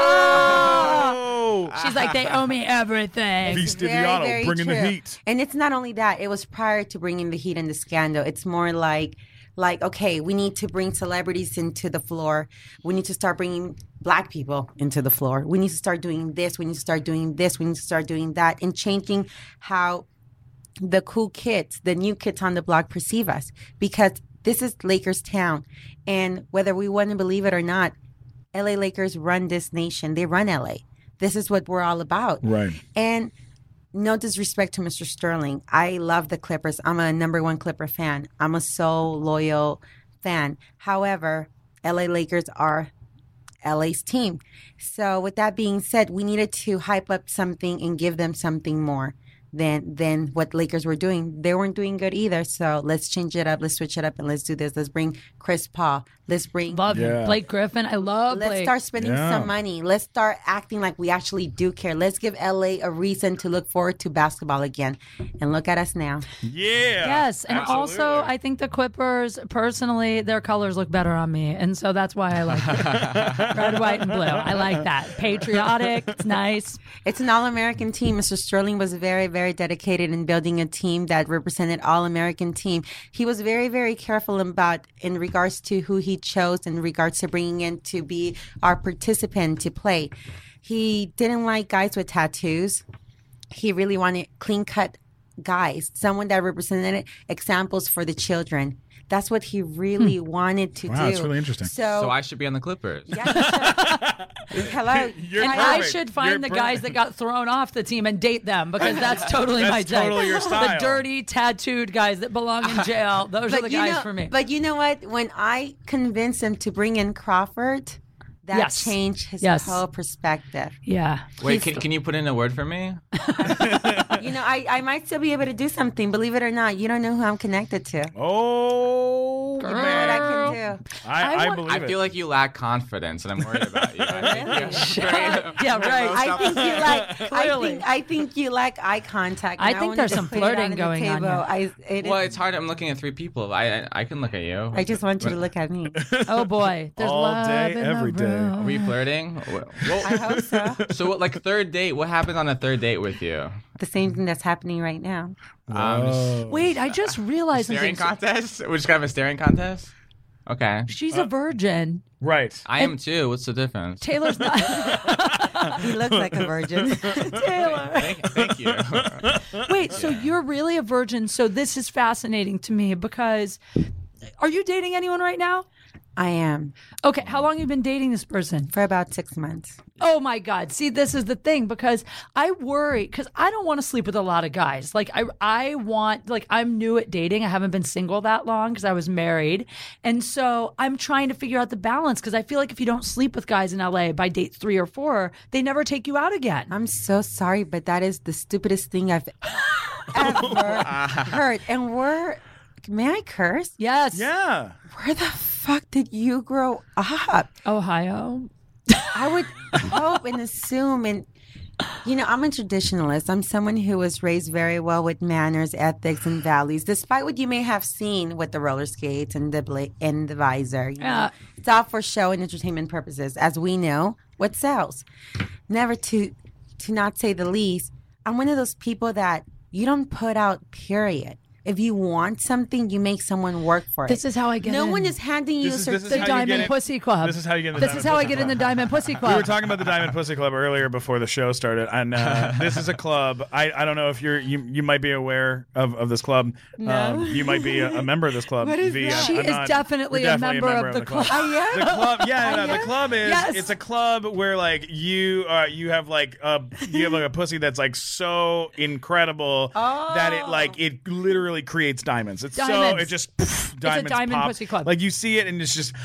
Oh! She's like, they owe me everything. Beast Very, Stiviano very bringing the true. heat. And it's not only that; it was prior to bringing the heat and the scandal. It's more like, like, okay, we need to bring celebrities into the floor. We need to start bringing black people into the floor. We need to start doing this. We need to start doing this. We need to start doing that, and changing how the cool kids, the new kids on the block, perceive us. Because this is Lakers town, and whether we want to believe it or not, L A Lakers run this nation. They run L A. This is what we're all about. Right. And no disrespect to Mister Sterling. I love the Clippers. I'm a number one Clipper fan. I'm a so loyal fan. However, L A Lakers are L A's team. So with that being said, we needed to hype up something and give them something more than than what Lakers were doing. They weren't doing good either. So let's change it up. Let's switch it up and let's do this. Let's bring Chris Paul. Let's bring Love Yeah. him. Blake Griffin. I love Let's Blake. start spending Yeah. some money. Let's start acting like we actually do care. Let's give L A a reason to look forward to basketball again. And look at us now. Yeah. Yes, and also Absolutely. I think the Clippers, personally, their colors look better on me, and so that's why I like it. Red, white, and blue. I like that. Patriotic. It's nice. It's an all-American team. Mister Sterling was very, very dedicated in building a team that represented all-American team. He was very, very careful about in regards to who he chose in regards to bringing in to be our participant to play. He didn't like guys with tattoos. He really wanted clean-cut guys, someone that represented examples for the children. That's what he really wanted to Wow, do. that's really interesting. So, So I should be on the Clippers. yeah, sure. Hello. You're And I perfect. should find You're the perfect. guys that got thrown off the team and date them because that's totally my That's type. totally your The style. dirty, tattooed guys that belong in jail. Those are the you guys know, for me. But you know what? When I convinced him to bring in Crawford, that Yes. changed his Yes. whole perspective. yeah. Wait, can, can you put in a word for me? You know, I, I might still be able to do something. Believe it or not, you don't know who I'm connected to. Oh, You know what I can do. I, I I, want- believe I it. feel like you lack confidence, and I'm worried about you. I think Really? you're very- Yeah, right. I think you like. I Clearly. think I think you like eye contact. I and think wanted there's to some put it out flirting on the going on table. here. I, it is- Well, it's hard. I'm looking at three people. I I, I can look at you. I just want you to look at me. Oh boy. There's All love day, in every the day. room. Are we flirting? Well, I hope so. so what, like third date? What happened on a third date with you? The same thing that's happening right now. Um, Whoa. Wait, I just realized staring something. contest. We're just gonna have a staring contest. Okay. She's a virgin. Right. I am too. What's the difference? Taylor's not. He looks like a virgin. Taylor. Thank, thank you. Wait, so you're really a virgin. So this is fascinating to me because are you dating anyone right now? I am Okay, how long have you been dating this person? for about six months. Oh my God. See, this is the thing because I worry because I don't want to sleep with a lot of guys. Like I I want like I'm new at dating. I haven't been single that long because I was married. And so I'm trying to figure out the balance because I feel like if you don't sleep with guys in L A by date three or four, they never take you out again. I'm so sorry, but that is the stupidest thing I've ever heard. And we're, may I curse? Yes. Yeah. Where the fuck did you grow up? Ohio. I would hope and assume, and you know, I'm a traditionalist. I'm someone who was raised very well with manners, ethics, and values, despite what you may have seen with the roller skates and the bla- and the visor. You know, Yeah. it's all for show and entertainment purposes, as we know what sells. Never to, to not say the least, I'm one of those people that you don't put out. Period. If you want something, you make someone work for it. This is how I get No in. one is handing you This is- a this is the how you Diamond get in- Pussy Club. This is how you get in the This Diamond is how I Pussy get in the Club. Diamond Pussy Club. We were talking about the Diamond Pussy Club earlier before the show started, and uh, this is a club. I, I don't know if you're you you might be aware of, of this club. No. Um, you might be a, a member of this club. What is V. that? I'm- She I'm is not- definitely you're a member of the club. I am. The club, yeah, no, I the am. club is Yes. it's a club where like you uh you have like a you have like a pussy that's like so incredible that it like it literally creates diamonds. It's so Diamonds. it just poof, diamonds Diamond pop. Pussy Club. Like you see it and it's just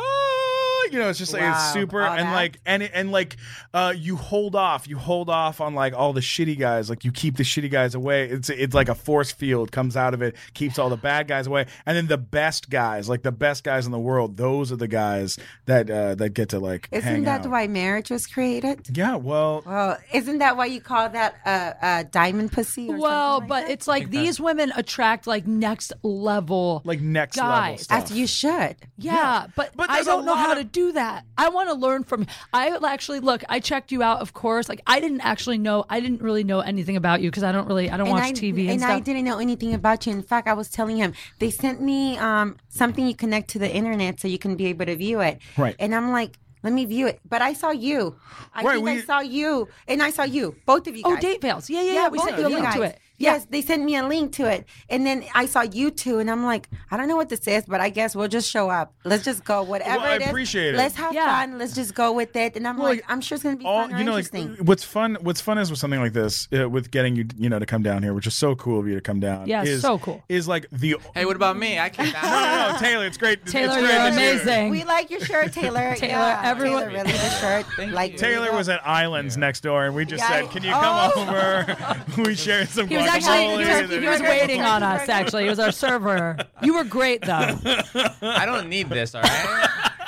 oh, you know, it's just like it's Wow. super All and that? like and it, and like uh you hold off, you hold off on like all the shitty guys, like you keep the shitty guys away. It's it's like a force field comes out of it, keeps all the bad guys away, and then the best guys, like the best guys in the world, those are the guys that uh that get to like Isn't hang that out. why marriage was created? Yeah, well, Well, isn't that why you call that a uh, uh, diamond pussy? Or Well, something like but that? it's like these women attract like next level. like next level Guys. stuff. as you should. Yeah, but, But I there's a don't know lot how of- to do that. I want to learn from. I actually look. I checked you out, of course. Like I didn't actually know. I didn't really know anything about you because I don't really. I don't And watch I, T V and, and stuff. I didn't know anything about you. In fact, I was telling him they sent me um, something you connect to the internet so you can be able to view it. Right. And I'm like, let me view it. But I saw you. I Right, think I we- saw you, and I saw you. Both of you. oh, guys. date veils. Yeah, yeah, yeah. we both sent of you a link to guys. it. Yes, they sent me a link to it. And then I saw you two, and I'm like, I don't know what this is, but I guess we'll just show up. Let's just go. Whatever Well, I it is. appreciate it. Let's have Yeah. fun. Let's just go with it. And I'm Well, like, I'm sure it's going to be all fun or you know, like interesting. what's fun. What's fun is with something like this, uh, with getting you, you know, to come down here, which is so cool of you to come down. Yeah, is, so cool. Is like the Hey, what about me? I came down. no, no, no, Taylor. It's great. Taylor, it's great you're that you're- amazing. We like your shirt, Taylor. Taylor, yeah, everyone- Taylor, really the shirt. Thank like you. Taylor was at Islands next door, and we just Yeah, said, "Can you come oh. over?" We shared some He was guacamole. actually he was, he was and- waiting on us. Actually, he was our server. You were great though. I don't need this, all right?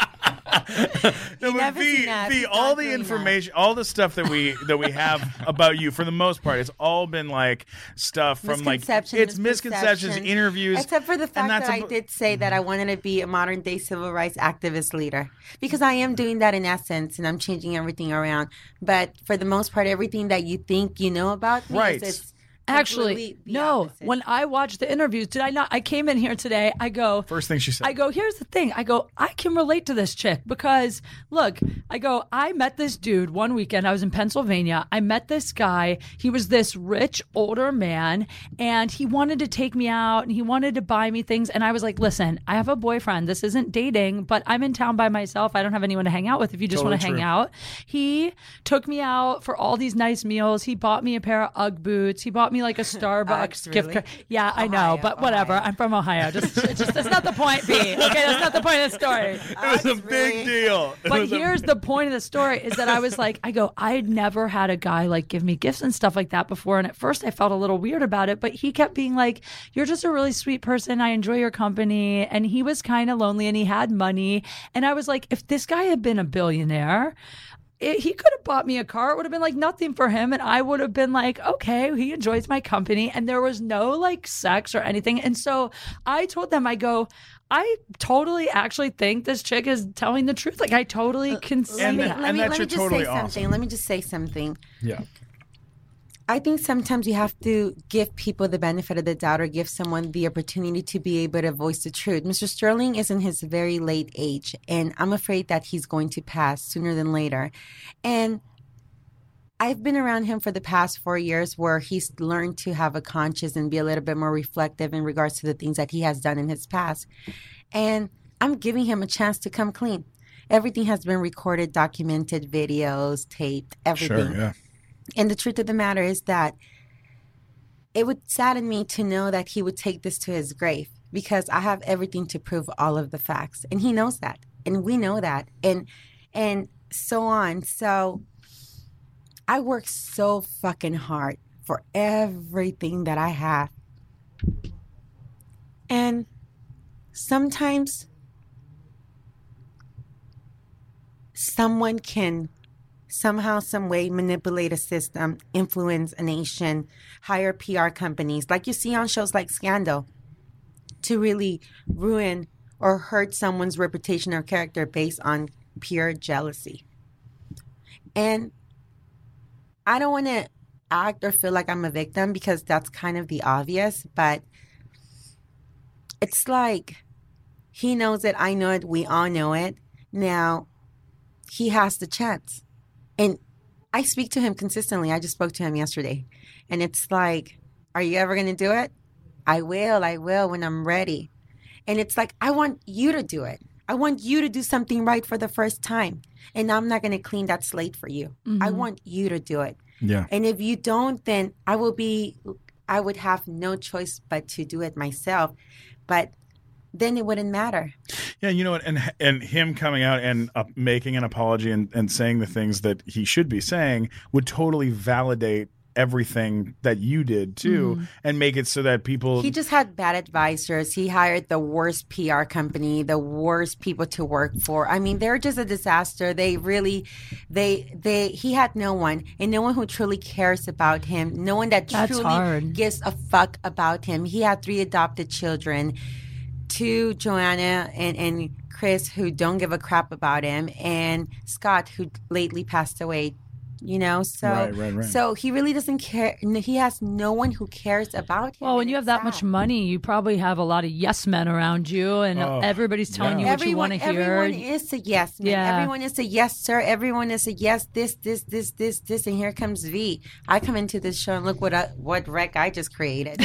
No, but never V, seen that. V, He's all not the doing information, all the stuff that we that we have about you, for the most part, it's all been like stuff from like Misconception, it's misconceptions, misperception. interviews, Except for the and fact that's that I ab- did say that I wanted to be a modern day civil rights activist leader because I am doing that in essence and I'm changing everything around. But for the most part, everything that you think you know about me Right. is it's Actually, completely the no. opposite. When I watched the interviews, did I not? I came in here today. I go. First thing she said. I go, here's the thing. I go, I can relate to this chick because look, I go, I met this dude one weekend. I was in Pennsylvania. I met this guy. He was this rich, older man, and he wanted to take me out and he wanted to buy me things. And I was like, listen, I have a boyfriend. This isn't dating, but I'm in town by myself. I don't have anyone to hang out with if you just Totally want to hang true. out. He took me out for all these nice meals. He bought me a pair of Ugg boots. He bought me like a Starbucks Uggs, gift really? card. Yeah, I know, Ohio, but whatever. Ohio. I'm from Ohio. Just, it's just that's not the point, B. Okay, that's not the point of the story. it was a That's big really- deal. It But was a- here's the point of the story is that I was like, I go, I had never had a guy like give me gifts and stuff like that before. And at first I felt a little weird about it, but he kept being like, you're just a really sweet person. I enjoy your company. And he was kind of lonely and he had money. And I was like, if this guy had been a billionaire, it, he could have bought me a car. It would have been like nothing for him. And I would have been like, okay, he enjoys my company. And there was no like sex or anything. And so I told them, I go, I totally actually think this chick is telling the truth. Like I totally can see And- that. let me, that's let me your just totally say awesome. something. Let me just say something. yeah. I think sometimes you have to give people the benefit of the doubt or give someone the opportunity to be able to voice the truth. Mister Sterling is in his very late age, and I'm afraid that he's going to pass sooner than later. And I've been around him for the past four years where he's learned to have a conscience and be a little bit more reflective in regards to the things that he has done in his past. And I'm giving him a chance to come clean. Everything has been recorded, documented, videos, taped, everything. Sure. Yeah. And the truth of the matter is that it would sadden me to know that he would take this to his grave because I have everything to prove all of the facts. And he knows that. And we know that. And and so on. So I work so fucking hard for everything that I have. And sometimes someone can somehow, some way manipulate a system, influence a nation, hire P R companies, like you see on shows like Scandal, to really ruin or hurt someone's reputation or character based on pure jealousy. And I don't want to act or feel like I'm a victim because that's kind of the obvious, but it's like he knows it, I know it, we all know it. Now, he has the chance. And I speak to him consistently. I just spoke to him yesterday. And it's like, are you ever going to do it? I will, I will when I'm ready. And it's like, I want you to do it. I want you to do something right for the first time. And I'm not going to clean that slate for you. Mm-hmm. I want you to do it. Yeah. And if you don't, then I will be, I would have no choice but to do it myself. But then it wouldn't matter. Yeah, you know what? And and him coming out and uh, making an apology and, and saying the things that he should be saying would totally validate everything that you did too, Mm-hmm. and make it so that people. He just had bad advisors. He hired the worst P R company, the worst people to work for. I mean, they're just a disaster. They really, they, they, he had no one, and no one who truly cares about him. No one that That's truly hard. gives a fuck about him. He had three adopted children, two Joanna and, and Chris who don't give a crap about him, and Scott who lately passed away. You know, so Right, right, right. so he really doesn't care. No, he has no one who cares about him. Well, when and you have it's that much sad. money, you probably have a lot of yes men around you, and Oh, everybody's telling yeah. you what you want Everyone, to hear. everyone is a yes man. Yeah. Everyone is a yes sir. Everyone is a yes this, this, this, this, this, and here comes V. I come into this show and look what I, what wreck I just created.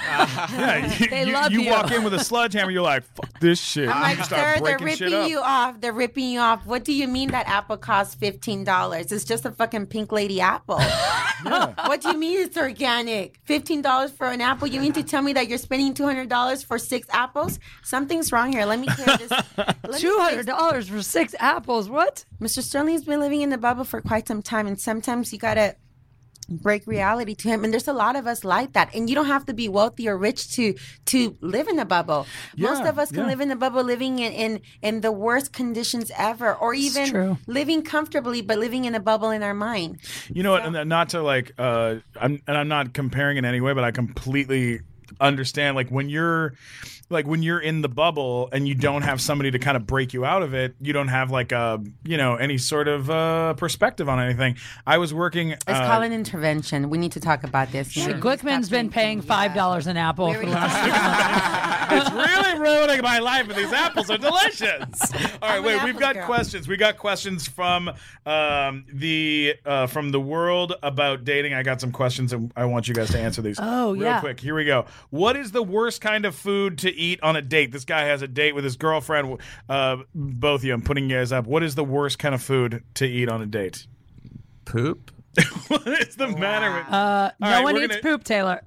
Yeah, you, They you, love you you. walk in with a sledgehammer, you're like, fuck this shit. I'm like, you start sir, they're breaking shit ripping up. you off. They're ripping you off. What do you mean that apple costs fifteen dollars? It's just a fucking pink lady apple. What do you mean it's organic? fifteen dollars for an apple? You mean to tell me that you're spending two hundred dollars for six apples? Something's wrong here. Let me clear this. Let me Two hundred fix- dollars for six apples. What? Mister Sterling's been living in the bubble for quite some time, and sometimes you gotta break reality to him. And there's a lot of us like that. And you don't have to be wealthy or rich to to live in a bubble. Most Yeah, of us can yeah. live in a bubble, living in, in in the worst conditions ever, or even true. living comfortably, but living in a bubble in our mind. You know what? And not to like, uh, I'm and I'm not comparing in any way, but I completely understand. Like when you're, like when you're in the bubble and you don't have somebody to kind of break you out of it, you don't have like a, you know, any sort of uh, perspective on anything. I was working. It's uh, called an intervention. We need to talk about this. Yeah, Sure. Glickman's been paying five dollars an apple We for the already last. It's really ruining my life, and these apples are delicious. All right, I'm an wait, we've apple got girl. questions. We got questions from um, the uh, from the world about dating. I got some questions, and I want you guys to answer these. Oh, real yeah. quick. Here we go. What is the worst kind of food to eat on a date? This guy has a date with his girlfriend. Uh, both of you, I'm putting you guys up. What is the worst kind of food to eat on a date? Poop? What is the matter with? Uh, no right, one we're eats gonna- poop, Taylor.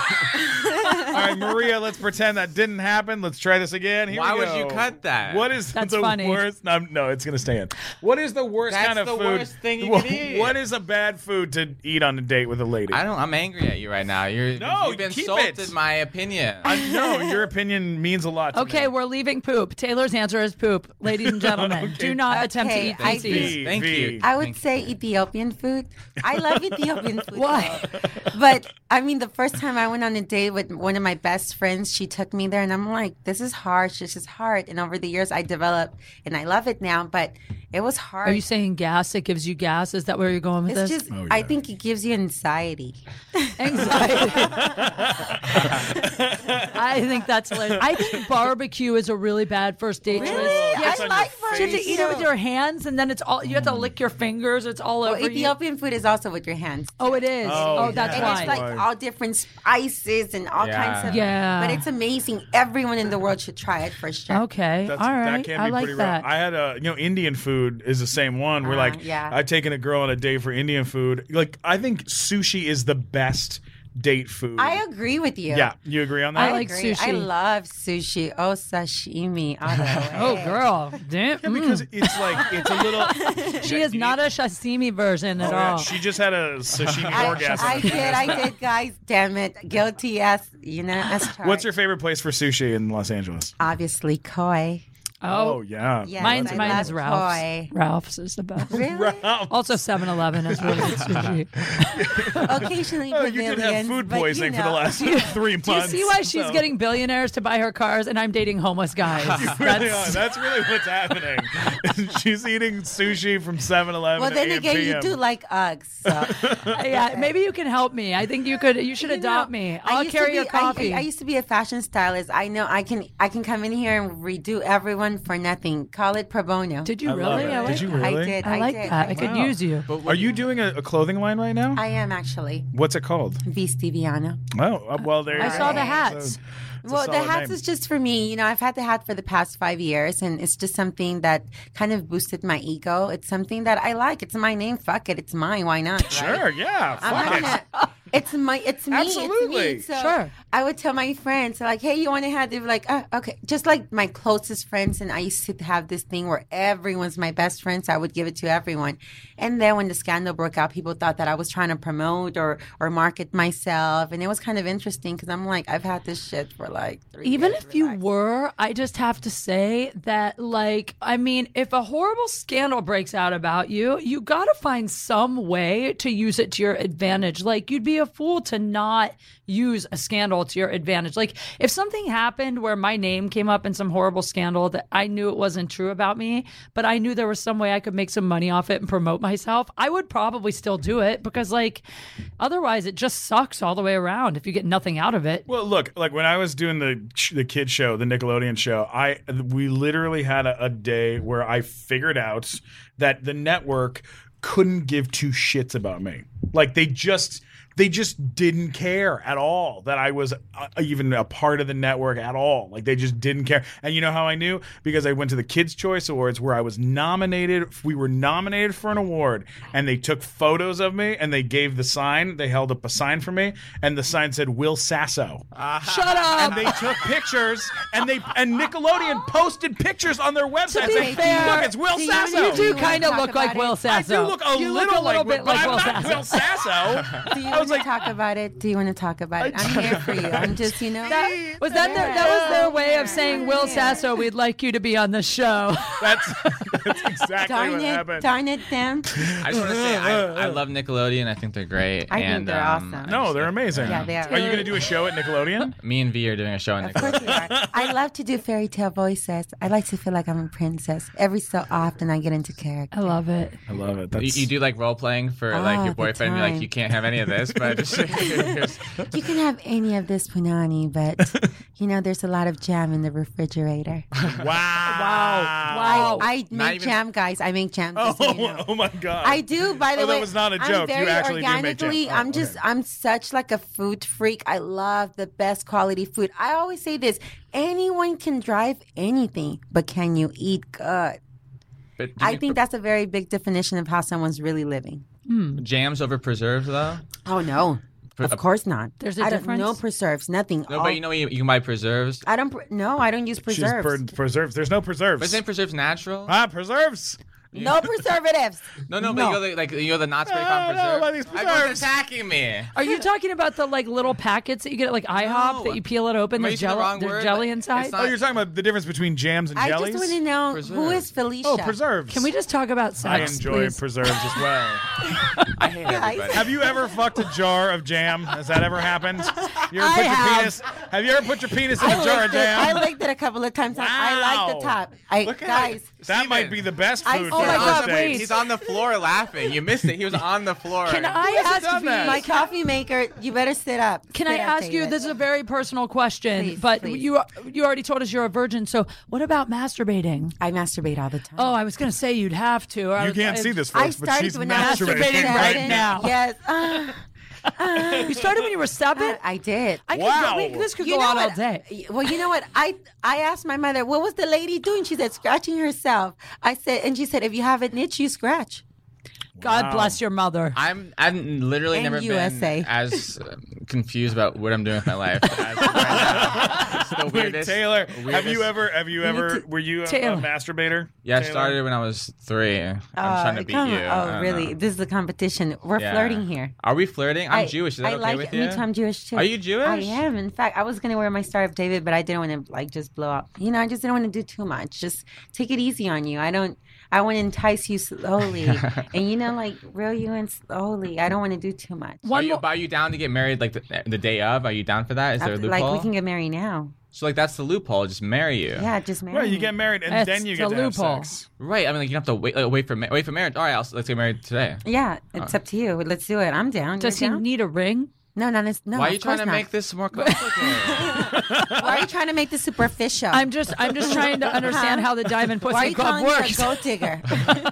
All right, Maria, let's pretend that didn't happen. Let's try this again. Here Why we would go. you cut that? What is That's the funny. worst? No, no, it's going to stay in. What is the worst That's kind of the food? worst thing you Wha- can eat. What is a bad food to eat on a date with a lady? I don't. I'm angry at you right now. You're No, you've keep insulted it. my opinion. I- no, your opinion means a lot to Okay, me. we're leaving poop. Taylor's answer is poop. Ladies and gentlemen, do not attempt to Okay, eat I feces. V, Thank V. you. I would Thank say Ethiopian food. I love Ethiopian food. Why? But I mean, the first time I went on a date with one of my best friends, she took me there, and I'm like, "This is harsh. This is hard." And over the years, I developed, and I love it now. But it was hard. Are you saying gas? It gives you gas? Is that where you're going with it's this? just, Oh, I yeah. think it gives you anxiety. Anxiety. I think that's hilarious. I think barbecue is a really bad first date choice. Really? Yes, I you like have to barbecue. eat it with your hands, and then it's all you have to lick your fingers. It's all Well, over you. Ethiopian food is also with your hands. Oh, it is. Oh, Oh, that's And yeah. why. it's like all different spices and all Yeah. kinds of. Yeah. But it's amazing. Everyone in the world should try it for sure. Okay, That's, all That right. can be I like pretty that. rough. I had a, you know, Indian food is the same one. We're Uh, like, yeah. I've taken a girl on a date for Indian food. Like, I think sushi is the best date food. I agree with you. Yeah, you agree on that? I like agree. sushi. I love sushi. Oh, sashimi. All the way. Oh, girl. Damn. Yeah, because it's like it's a little. She is not a sashimi version at Oh, yeah, all. she just had a sashimi I, orgasm. I did, I did, guys. Damn it, guilty as you know. As charged. What's your favorite place for sushi in Los Angeles? Obviously koi. Oh, Oh, yeah. Yes, mine's I mine love is Ralph's. Koi. Ralph's is the best. Really? Ralph. Also, seven eleven is really good sushi. Occasionally, Oh, you did have pavilions, food but, you poisoning for the know. last three months. Do you see why she's so- getting billionaires to buy her cars and I'm dating homeless guys? Really That's- are. That's really what's happening. She's eating sushi from seven eleven Well, at then eight again, you p.m. do like Uggs. So. yeah, maybe you can help me. I think you could. You should You adopt know, me. I I'll used to carry be- your coffee. I, I used to be a fashion stylist. I know I can. I can come in here and redo everyone for nothing. Call it pro bono. Did you I love really? it. I Did like you that. really? I did. I like did. that. I could Wow. use you. But Are you doing a, a clothing line right now? I am actually What's it called? V Stiviano. Oh, uh, well, there you I go. saw the It's a- hats. it's a Well, the solid hats name. is just for me. You know, I've had the hat for the past five years, and it's just something that kind of boosted my ego. It's something that I like. It's my name. Fuck it. It's mine. Why not? right? Sure, yeah. I'm Fuck not it. gonna. It's my. It's me. Absolutely. It's me. So Sure. I would tell my friends like, "Hey, you want to have?" They'd be like, oh, "Okay." Just like my closest friends, and I used to have this thing where everyone's my best friend, so I would give it to everyone. And then when the scandal broke out, people thought that I was trying to promote or or market myself, and it was kind of interesting because I'm like, I've had this shit for like three Even years, if you relax. were, I just have to say that, like, I mean, if a horrible scandal breaks out about you, you got to find some way to use it to your advantage. Like, you'd be a fool to not use a scandal to your advantage. Like, if something happened where my name came up in some horrible scandal that I knew it wasn't true about me, but I knew there was some way I could make some money off it and promote myself, I would probably still do it because, like, otherwise it just sucks all the way around if you get nothing out of it. Well, look, like when I was doing the the kid show, the Nickelodeon show, I we literally had a, a day where I figured out that the network couldn't give two shits about me. Like they just they just didn't care at all that I was uh, even a part of the network at all. Like they just didn't care. And you know how I knew? Because I went to the Kids' Choice Awards where I was nominated. We were nominated for an award, and they took photos of me and they gave the sign. They held up a sign for me, and the sign said Will Sasso. Shut up! And they took pictures, and they and Nickelodeon posted pictures on their website. To be saying, fair, look, it's Will do you- Sasso. You do You wanna kind of talk look like about Will it? I Sasso. do look a you little, look a little like, bit but like I'm Will not Sasso. Will Sasso. Do you I want was to like, talk about it? Do you want to talk about it? I'm here for you. I'm just, you know. That, was that their, that was their way of saying, Will Sasso, we'd like you to be on the show. that's that's exactly darn what it, happened. darn it, Dan. I just want to say I, I love Nickelodeon. I think they're great. I think and, they're um, awesome. No, they're amazing. Yeah, they are. Are you going to do a show at Nickelodeon? Me and V are doing a show on Of course Nickelodeon. you are. I love to do fairy tale voices. I like to feel like I'm a princess. Every so often, I get into character. I love it. I love it. You, That's, you do like role playing for like All your the boyfriend. You're like, time. you can't have any of this, but just here's- You can have any of this punani, but you know, there's a lot of jam in the refrigerator. wow. Wow. I, I Not make even- jam, guys. I make jam. Oh, Just so you know. oh my God. I do, by the Oh, that way. was not a I'm joke. You very actually do make jam. organically. Oh, I'm just, okay. I'm such like a food freak. I love the best quality food. I always say this: anyone can drive anything, but can you eat good? but do I you think that's a very big definition of how someone's really living. jams over preserves though. Oh no, Per- of course not. There's a I don't, difference? No preserves, nothing. No, All- but you know you, you can buy preserves. I don't. pre- No, I don't use She's preserves. per- preserves. There's no preserves. But isn't preserves natural? ah, preserves. No preservatives. No, no, but No. you know the, like you know the not spray No, foam no, preserve. about these Everyone's preserves. attacking me. Are you talking about the like little packets that you get at like IHOP No. that you peel it open? Am I There's using the jelly, wrong there's word? jelly It's inside. not- Oh, you're talking about the difference between jams and I jellies? just want to know who Preserves. is Felicia. Oh, preserves. Can we just talk about I sex, enjoy please? preserves as well. I hate everybody. Have you ever fucked a jar of jam? Has that ever happened? You ever I put your have. penis? Have you ever put your penis in I a jar of licked it. I jam? licked it a couple of times. I- I like the Wow. top. I Look at guys. That Steven. might be the best I- food oh for my a God, first date. wait. He's on the floor laughing. You missed it. He was on the floor. Can I hasn't ask done you? that? My coffee maker. You better sit up. Can Sit I up, ask you? David. This is a very personal question, Please, but please. you you already told us you're a virgin. So what about masturbating? I masturbate all the time. Oh, I was gonna say you'd have to. I You was- can't I- see this, I folks, but started she's when I was masturbating masturbating right seven. now. Yes. Ah, You started when you were seven. I did. I could Wow. go, we- this could You go know on all what? day. Well, you know what? I I asked my mother, what was the lady doing? She said, scratching herself. I said, and she said, if you have an itch, you scratch. God Wow. bless your mother. I'm I've literally And never U S A. been as um, confused about what I'm doing with my life as right now. the Wait, weirdest. Taylor, have weirdest- you ever? Have you ever? Were you a, a Taylor. masturbator? Yeah, I Taylor? started when I was three. I'm trying to beat come you. on. I Oh, don't really? know. This is a competition. We're Yeah. flirting here. Are we flirting? I'm I- Jewish. Is that I okay like with it. you? Me too. I'm Jewish too. Are you Jewish? I am. In fact, I was gonna wear my Star of David, but I didn't want to like just blow up. You know, I just didn't want to do too much. Just take it easy on you. I don't. I want to entice you slowly, and you know, like reel you in slowly. I don't want to do too much. Are One you, more. but are you down to get married like the, the day of? Are you down for that? Is there a After- loophole? like we can get married now. So like that's the loophole. Just marry you. Yeah, just marry. Right, you me. get married and That's then you the get to have loophole. sex. Right. I mean, like you don't have to wait. Like, wait for ma- wait for marriage. All right. I'll, let's get married today. Yeah, it's up to you. Let's do it. I'm down. Does You're he down? need a ring? No, no, no. no Why are of you trying course to not. make this more complicated? Why are you trying to make this superficial? I'm just I'm just trying to understand how the Diamond Why are Pussy you Club calling me a works. gold digger?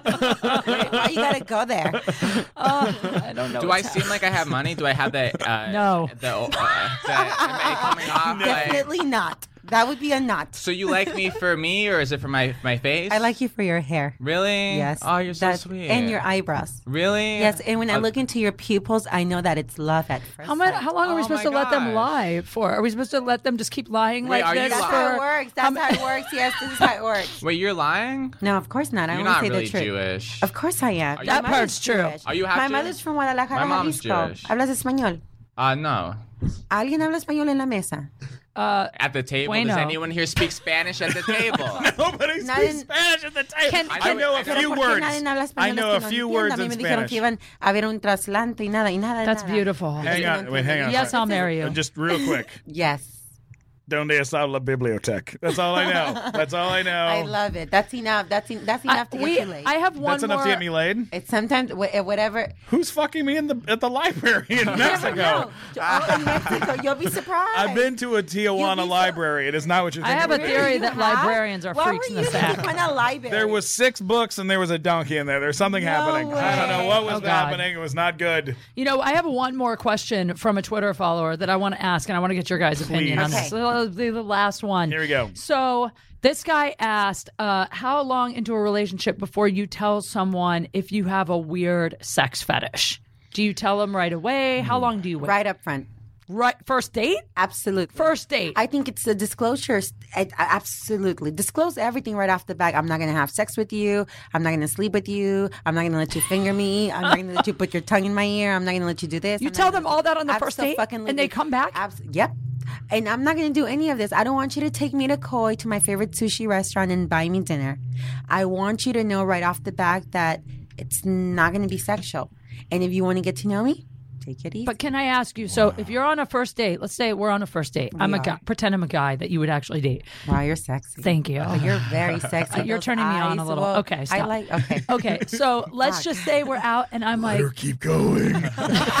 Why you gotta go there? Oh, I don't know. Do I what's seem like I have money? Do I have the uh, No. the, uh, the am I coming off? like- Definitely not. That would be a not. so you like me for me, or is it for my my face? I like you for your hair. Really? Yes. Oh, you're so That- sweet. And your eyebrows. Really? Yes, and when I Uh, look into your pupils, I know that it's love at first. How much? sight. How long are we Oh supposed my to let them gosh. lie for? Are we supposed to let them just keep lying Wait, like are you this? That's li- for, how it works. That's how it works. Yes, this is how it works. Wait, you're lying? No, of course not. I You're only not say really the truth. Jewish. Of course I am. Are you- My That mother's part's true. Jewish. Are you half My Jewish? mother's from Guadalajara, My mom's Jalisco. Jewish. Hablas español. Uh, no. ¿Alguien habla español en la mesa? Uh, At the table, Bueno. does anyone here speak Spanish at the table? Nobody Not speaks in- Spanish at the table. Can- I can- know a Pero few ¿por qué words. nadie habla español? I know Es a que no few entiendo. words A mí in me dijeron Spanish. que iban a ver un trasplante y nada, y nada. That's nada. beautiful. Hang No on, wait, hang on. a Yes, second. I'll marry you. Uh, Just real quick. Yes. Donde está la biblioteca? That's all I know. That's all I know. I love it. That's enough. That's en- that's I, enough to we, get you laid. I have one That's more. enough to get me laid. It's sometimes wh- eh, whatever. Who's fucking me in the at the library in Mexico? No. Oh, in Mexico, you'll be surprised. I've been to a Tijuana so- library. It is not what you I think. have it a would be. theory that Huh? librarians are Why freaks were in the you sack. in Tijuana library? There was six books and there was a donkey in there. There's something No happening. I don't know what was way. Oh, God. happening. It was not good. You know, I have one more question from a Twitter follower that I want to ask, and I want to get your guys' opinion on Please. this. So it'll be the last one. Here we go. So this guy asked, uh, how long into a relationship before you tell someone if you have a weird sex fetish? Do you tell them right away? How long do you wait? right up front. Right. First date? Absolutely. First date. I think it's a disclosure. I, I- absolutely. Disclose everything right off the bat. I'm not going to have sex with you. I'm not going to sleep with you. I'm not going to let you finger me. I'm not going to let you put your tongue in my ear. I'm not going to let you do this. You I'm not tell gonna them all that on the first date, Abso-fucking-lutely. and they come back? Abs- yep. And I'm not going to do any of this. I don't want you to take me to Koi, to my favorite sushi restaurant, and buy me dinner. I want you to know right off the bat that it's not going to be sexual. And if you want to get to know me, take it easy. But can I ask you? So, if you're on a first date, let's say we're on a first date. I'm a are. guy. Pretend I'm a guy that you would actually date. Wow, you're sexy. Thank you. Oh, you're very sexy. Uh, you're Those turning me on a eyes, little. well, Okay, I stop. like. Okay. Okay, so let's just say we're out, and I'm like, Keep going. you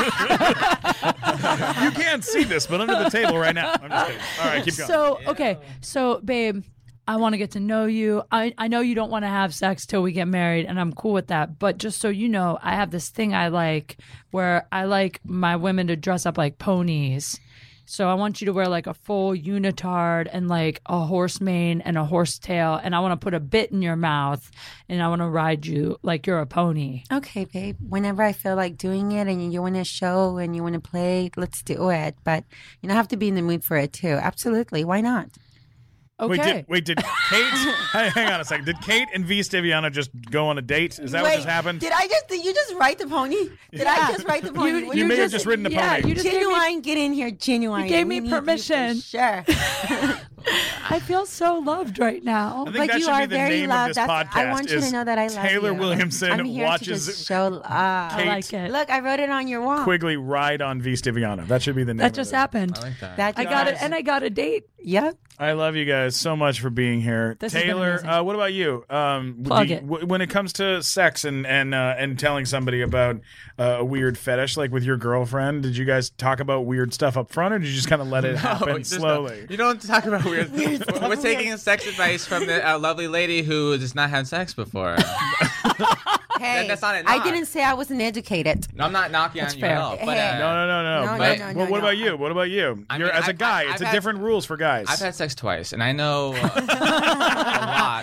can't see this, but under the table right now. I'm just kidding. All right, keep going. so okay, so babe, I want to get to know you. I, I know you don't want to have sex till we get married, and I'm cool with that. But just so you know, I have this thing I like where I like my women to dress up like ponies. So I want you to wear like a full unitard and like a horse mane and a horse tail, and I want to put a bit in your mouth, and I want to ride you like you're a pony. Okay, babe. Whenever I feel like doing it and you want to show and you want to play, let's do it. But you don't have to be in the mood for it too. Absolutely. Why not? Okay. Wait, did, wait, did Kate? hang, hang on a second. Did Kate and V. Stiviano just go on a date? Is that what just happened? Did I just? Did you just write the pony? Did I just write the pony? You- What You do may have just- just ridden a yeah, pony. you just gave me- genuine, get in here. Genuine. You gave me We need you for permission. Sure. I feel so loved right now. I think But that you should are be the very name loved. of this That's- podcast. I want you is to know that I love Taylor you. Williamson I'm here watches to just show love. I like it. Look, I wrote it on your wall. Quigley ride on V. Stiviano. That should be the name. That of just it. happened. I like that. That I just- got it, and I got a date. Yep. I love you guys so much for being here. This has been Taylor, amazing. uh, what about you? Um, Plug do you- it. w- when it comes to sex and and uh, and telling somebody about uh, a weird fetish, like with your girlfriend, did you guys talk about weird stuff up front, or did you just kind of let it happen there's no- slowly? you don't talk about weird things. We're taking sex advice from the uh, lovely lady who has not had sex before. Hey, that's not it. I didn't say I wasn't educated. No, I'm not knocking That's on fair. you at all. But, Hey. uh, No, no, no, no. No, but no, no, what, no, what no. about you? What about you? I You're mean, as a I've- guy. I've it's a had- different rules for guys. I've had sex twice, and I know uh, a lot.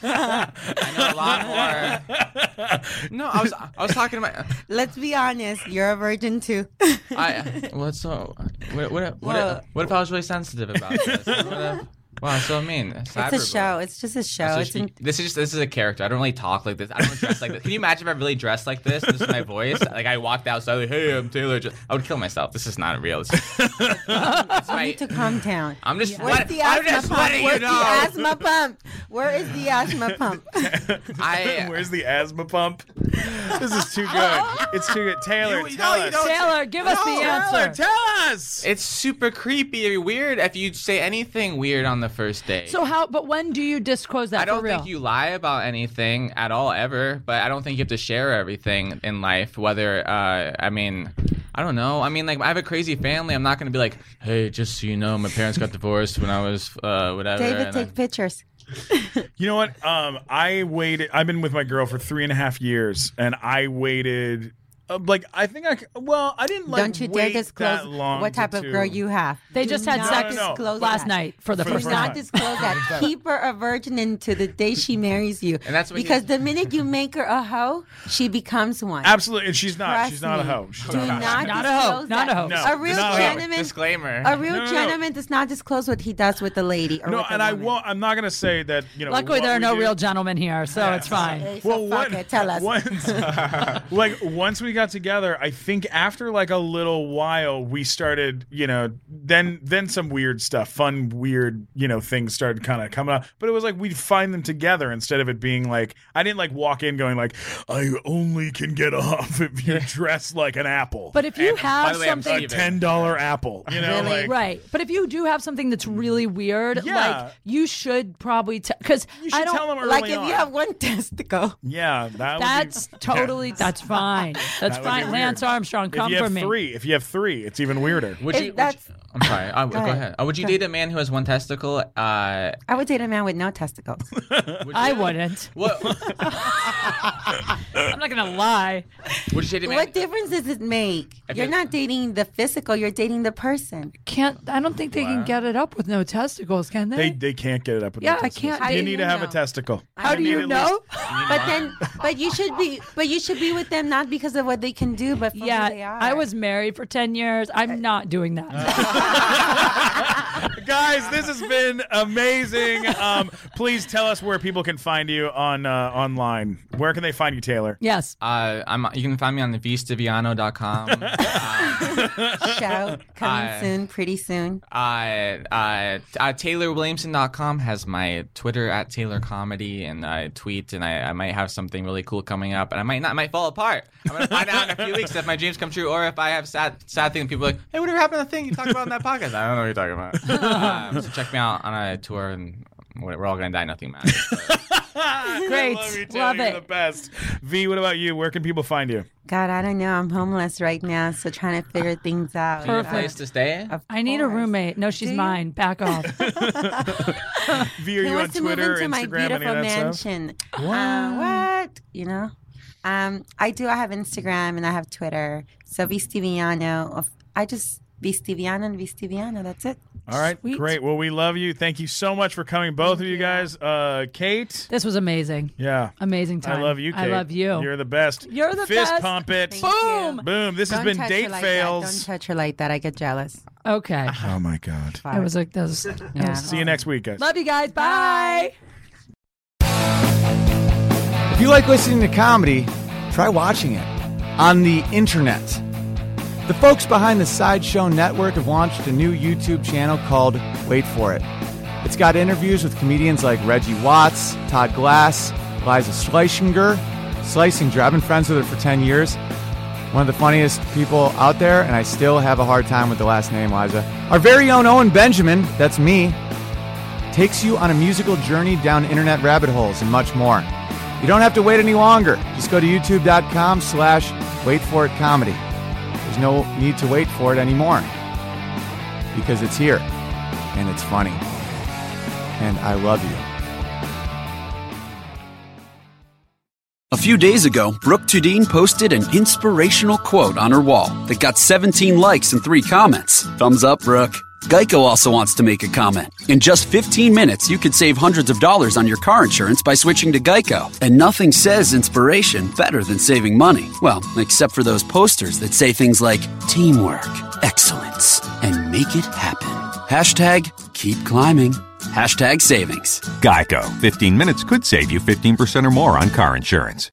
I know a lot more. No, I was I was talking about. Let's be honest. You're a virgin too. I what's so what what what, if, what if I was really sensitive about this? What if, wow, so mean. It's a show. It's just a show. It's in, this is just this is a character. I don't really talk like this. I don't dress like this. Can you imagine if I really dressed like this? This is my voice. Like I walked outside, like, hey, I'm Taylor. I would kill myself. This is not real. It's, it's you my, need to calm down. I'm just. Where's Let, the I'm asthma just pump? letting you Where's the know. asthma pump? Where is the asthma pump? I. Where's the asthma pump? This is too good. It's too good. Taylor, You- tell no, you us. don't- Taylor, give us the Taylor, answer. tell us. It's super creepy or weird if you say anything weird on the first date. So how? But when do you disclose that I don't for real? think you lie about anything at all ever, but I don't think you have to share everything in life. Whether, uh, I mean, I don't know. I mean, like I have a crazy family. I'm not going to be like, hey, just so you know, my parents got divorced when I was uh, whatever. David, and take I- pictures. You know what? Um, I waited. I've been with my girl for three and a half years, and I waited. Uh, like I think I. c- Well, I didn't like. Don't you dare wait disclose that long what type to, of girl you have. They Do just had not sex No, no, no. disclose last that. night for the For the first Do first time. not disclose that. Keep her a virgin into the day she marries you. And that's what because you- the minute you make her a hoe, she becomes one. Absolutely, and she's not. Trust she's not a me. hoe. She's Do not. not, Not a hoe. disclose Not a that. hoe. No, A real not a hoe. gentleman. Disclaimer. A real No, no, no. gentleman does not disclose what he does with the lady or No, with the and I woman. won't. I'm not gonna say that. You know. Luckily, what there are we no do. real gentlemen here, so it's fine. Okay, so Well, fuck what, it. Tell us. Once, like once we got together, I think after like a little while, we started, you know, then then some weird stuff, fun, weird, you know, things started kind of coming up. But it was like we'd find them together instead of it being like I didn't like walk in going like I only can get off if you dress like an apple, But if you And, by have the way, I'm a something, Steven. ten dollar apple, you know, Really? like right? But if you do have something that's really weird, Yeah. like you should probably because you should I don't. tell them early Like if on. you have one testicle. yeah, that That's would be, totally. That's fine. That's That would be fine. weird. Lance Armstrong, If come you for have me. three, if you have three, it's even weirder. Would It- you? Would that's- you I'm sorry. Uh, go ahead. ahead. Uh, would you date a man who has one testicle? Uh, I would date a man with no testicles. would I you? wouldn't. What? I'm not gonna lie. Would you date a man? What difference does it make? If You're it- not dating the physical, you're dating the person. Can't. I don't think they can Wow. get it up with no testicles, can They they? they can't get it up with Yeah, their I testicles. can't How You do need you to have a know? testicle. How do need you at know? But then, but you should be, but you should be with them not because of what they can do, but for who they Yeah, are. I was married for ten years. I'm not doing that. Guys, this has been amazing. Um, please tell us where people can find you on uh, online. Where can they find you, Taylor? Yes. Uh, I'm. You can find me on the vistaviano dot com. uh, show coming I- soon, pretty soon. uh, uh, uh, Taylor Williamson dot com has my Twitter at Taylor Comedy, and I tweet, and I, I might have something really cool coming up, and I might not, it might fall apart. I'm gonna find out in a few weeks if my dreams come true, or if I have sad, sad things. People are like, hey, whatever happened to the thing you talked about in that podcast? I don't know what you're talking about. um, so check me out on a tour, and we're we're all gonna die. Nothing matters. But- Great. I love you, Taylor. Love You're it. the best. V, what about you? Where can people find you? God, I don't know. I'm homeless right now, so trying to figure things out. Do you have a Perfect. place to stay? Of I need a course. roommate. No, she's Do you? mine. Back off. V, are He you on wants to move Twitter, into my Instagram, any beautiful of that stuff? mansion. Uh, what? You know? Um, I do. I have Instagram and I have Twitter. So Vistiviano. I just Vistiviano and Vistiviano. That's it. All right, Sweet. great. Well, we love you. Thank you so much for coming, both of you guys. Uh, Kate, This was amazing. yeah. Amazing time. I love you, Kate. I love you. You're the best. You're the Fist best. pump it. Thank Boom. you. Boom. This has Don't been touch Date her like Fails. That. Don't touch her like that. I get jealous. Okay. Oh, my God. Fine. It was like those. it Yeah. was- See you next week, guys. Love you guys. Bye. If you like listening to comedy, try watching it on the internet. The folks behind the Sideshow Network have launched a new YouTube channel called Wait For It. It's got interviews with comedians like Reggie Watts, Todd Glass, Liza Schleichinger. Schleichinger, I've been friends with her for ten years. One of the funniest people out there, and I still have a hard time with the last name, Liza. Our very own Owen Benjamin, that's me, takes you on a musical journey down internet rabbit holes and much more. You don't have to wait any longer. Just go to youtube.com slash wait for it comedy. There's no need to wait for it anymore because it's here and it's funny. And I love you. A few days ago, Brooke Tudine posted an inspirational quote on her wall that got seventeen likes and three comments. Thumbs up, Brooke. Geico also wants to make a comment. In just fifteen minutes, you could save hundreds of dollars on your car insurance by switching to Geico. And nothing says inspiration better than saving money. Well, except for those posters that say things like teamwork, excellence, and make it happen. Hashtag keep climbing. Hashtag savings. Geico. fifteen minutes could save you fifteen percent or more on car insurance.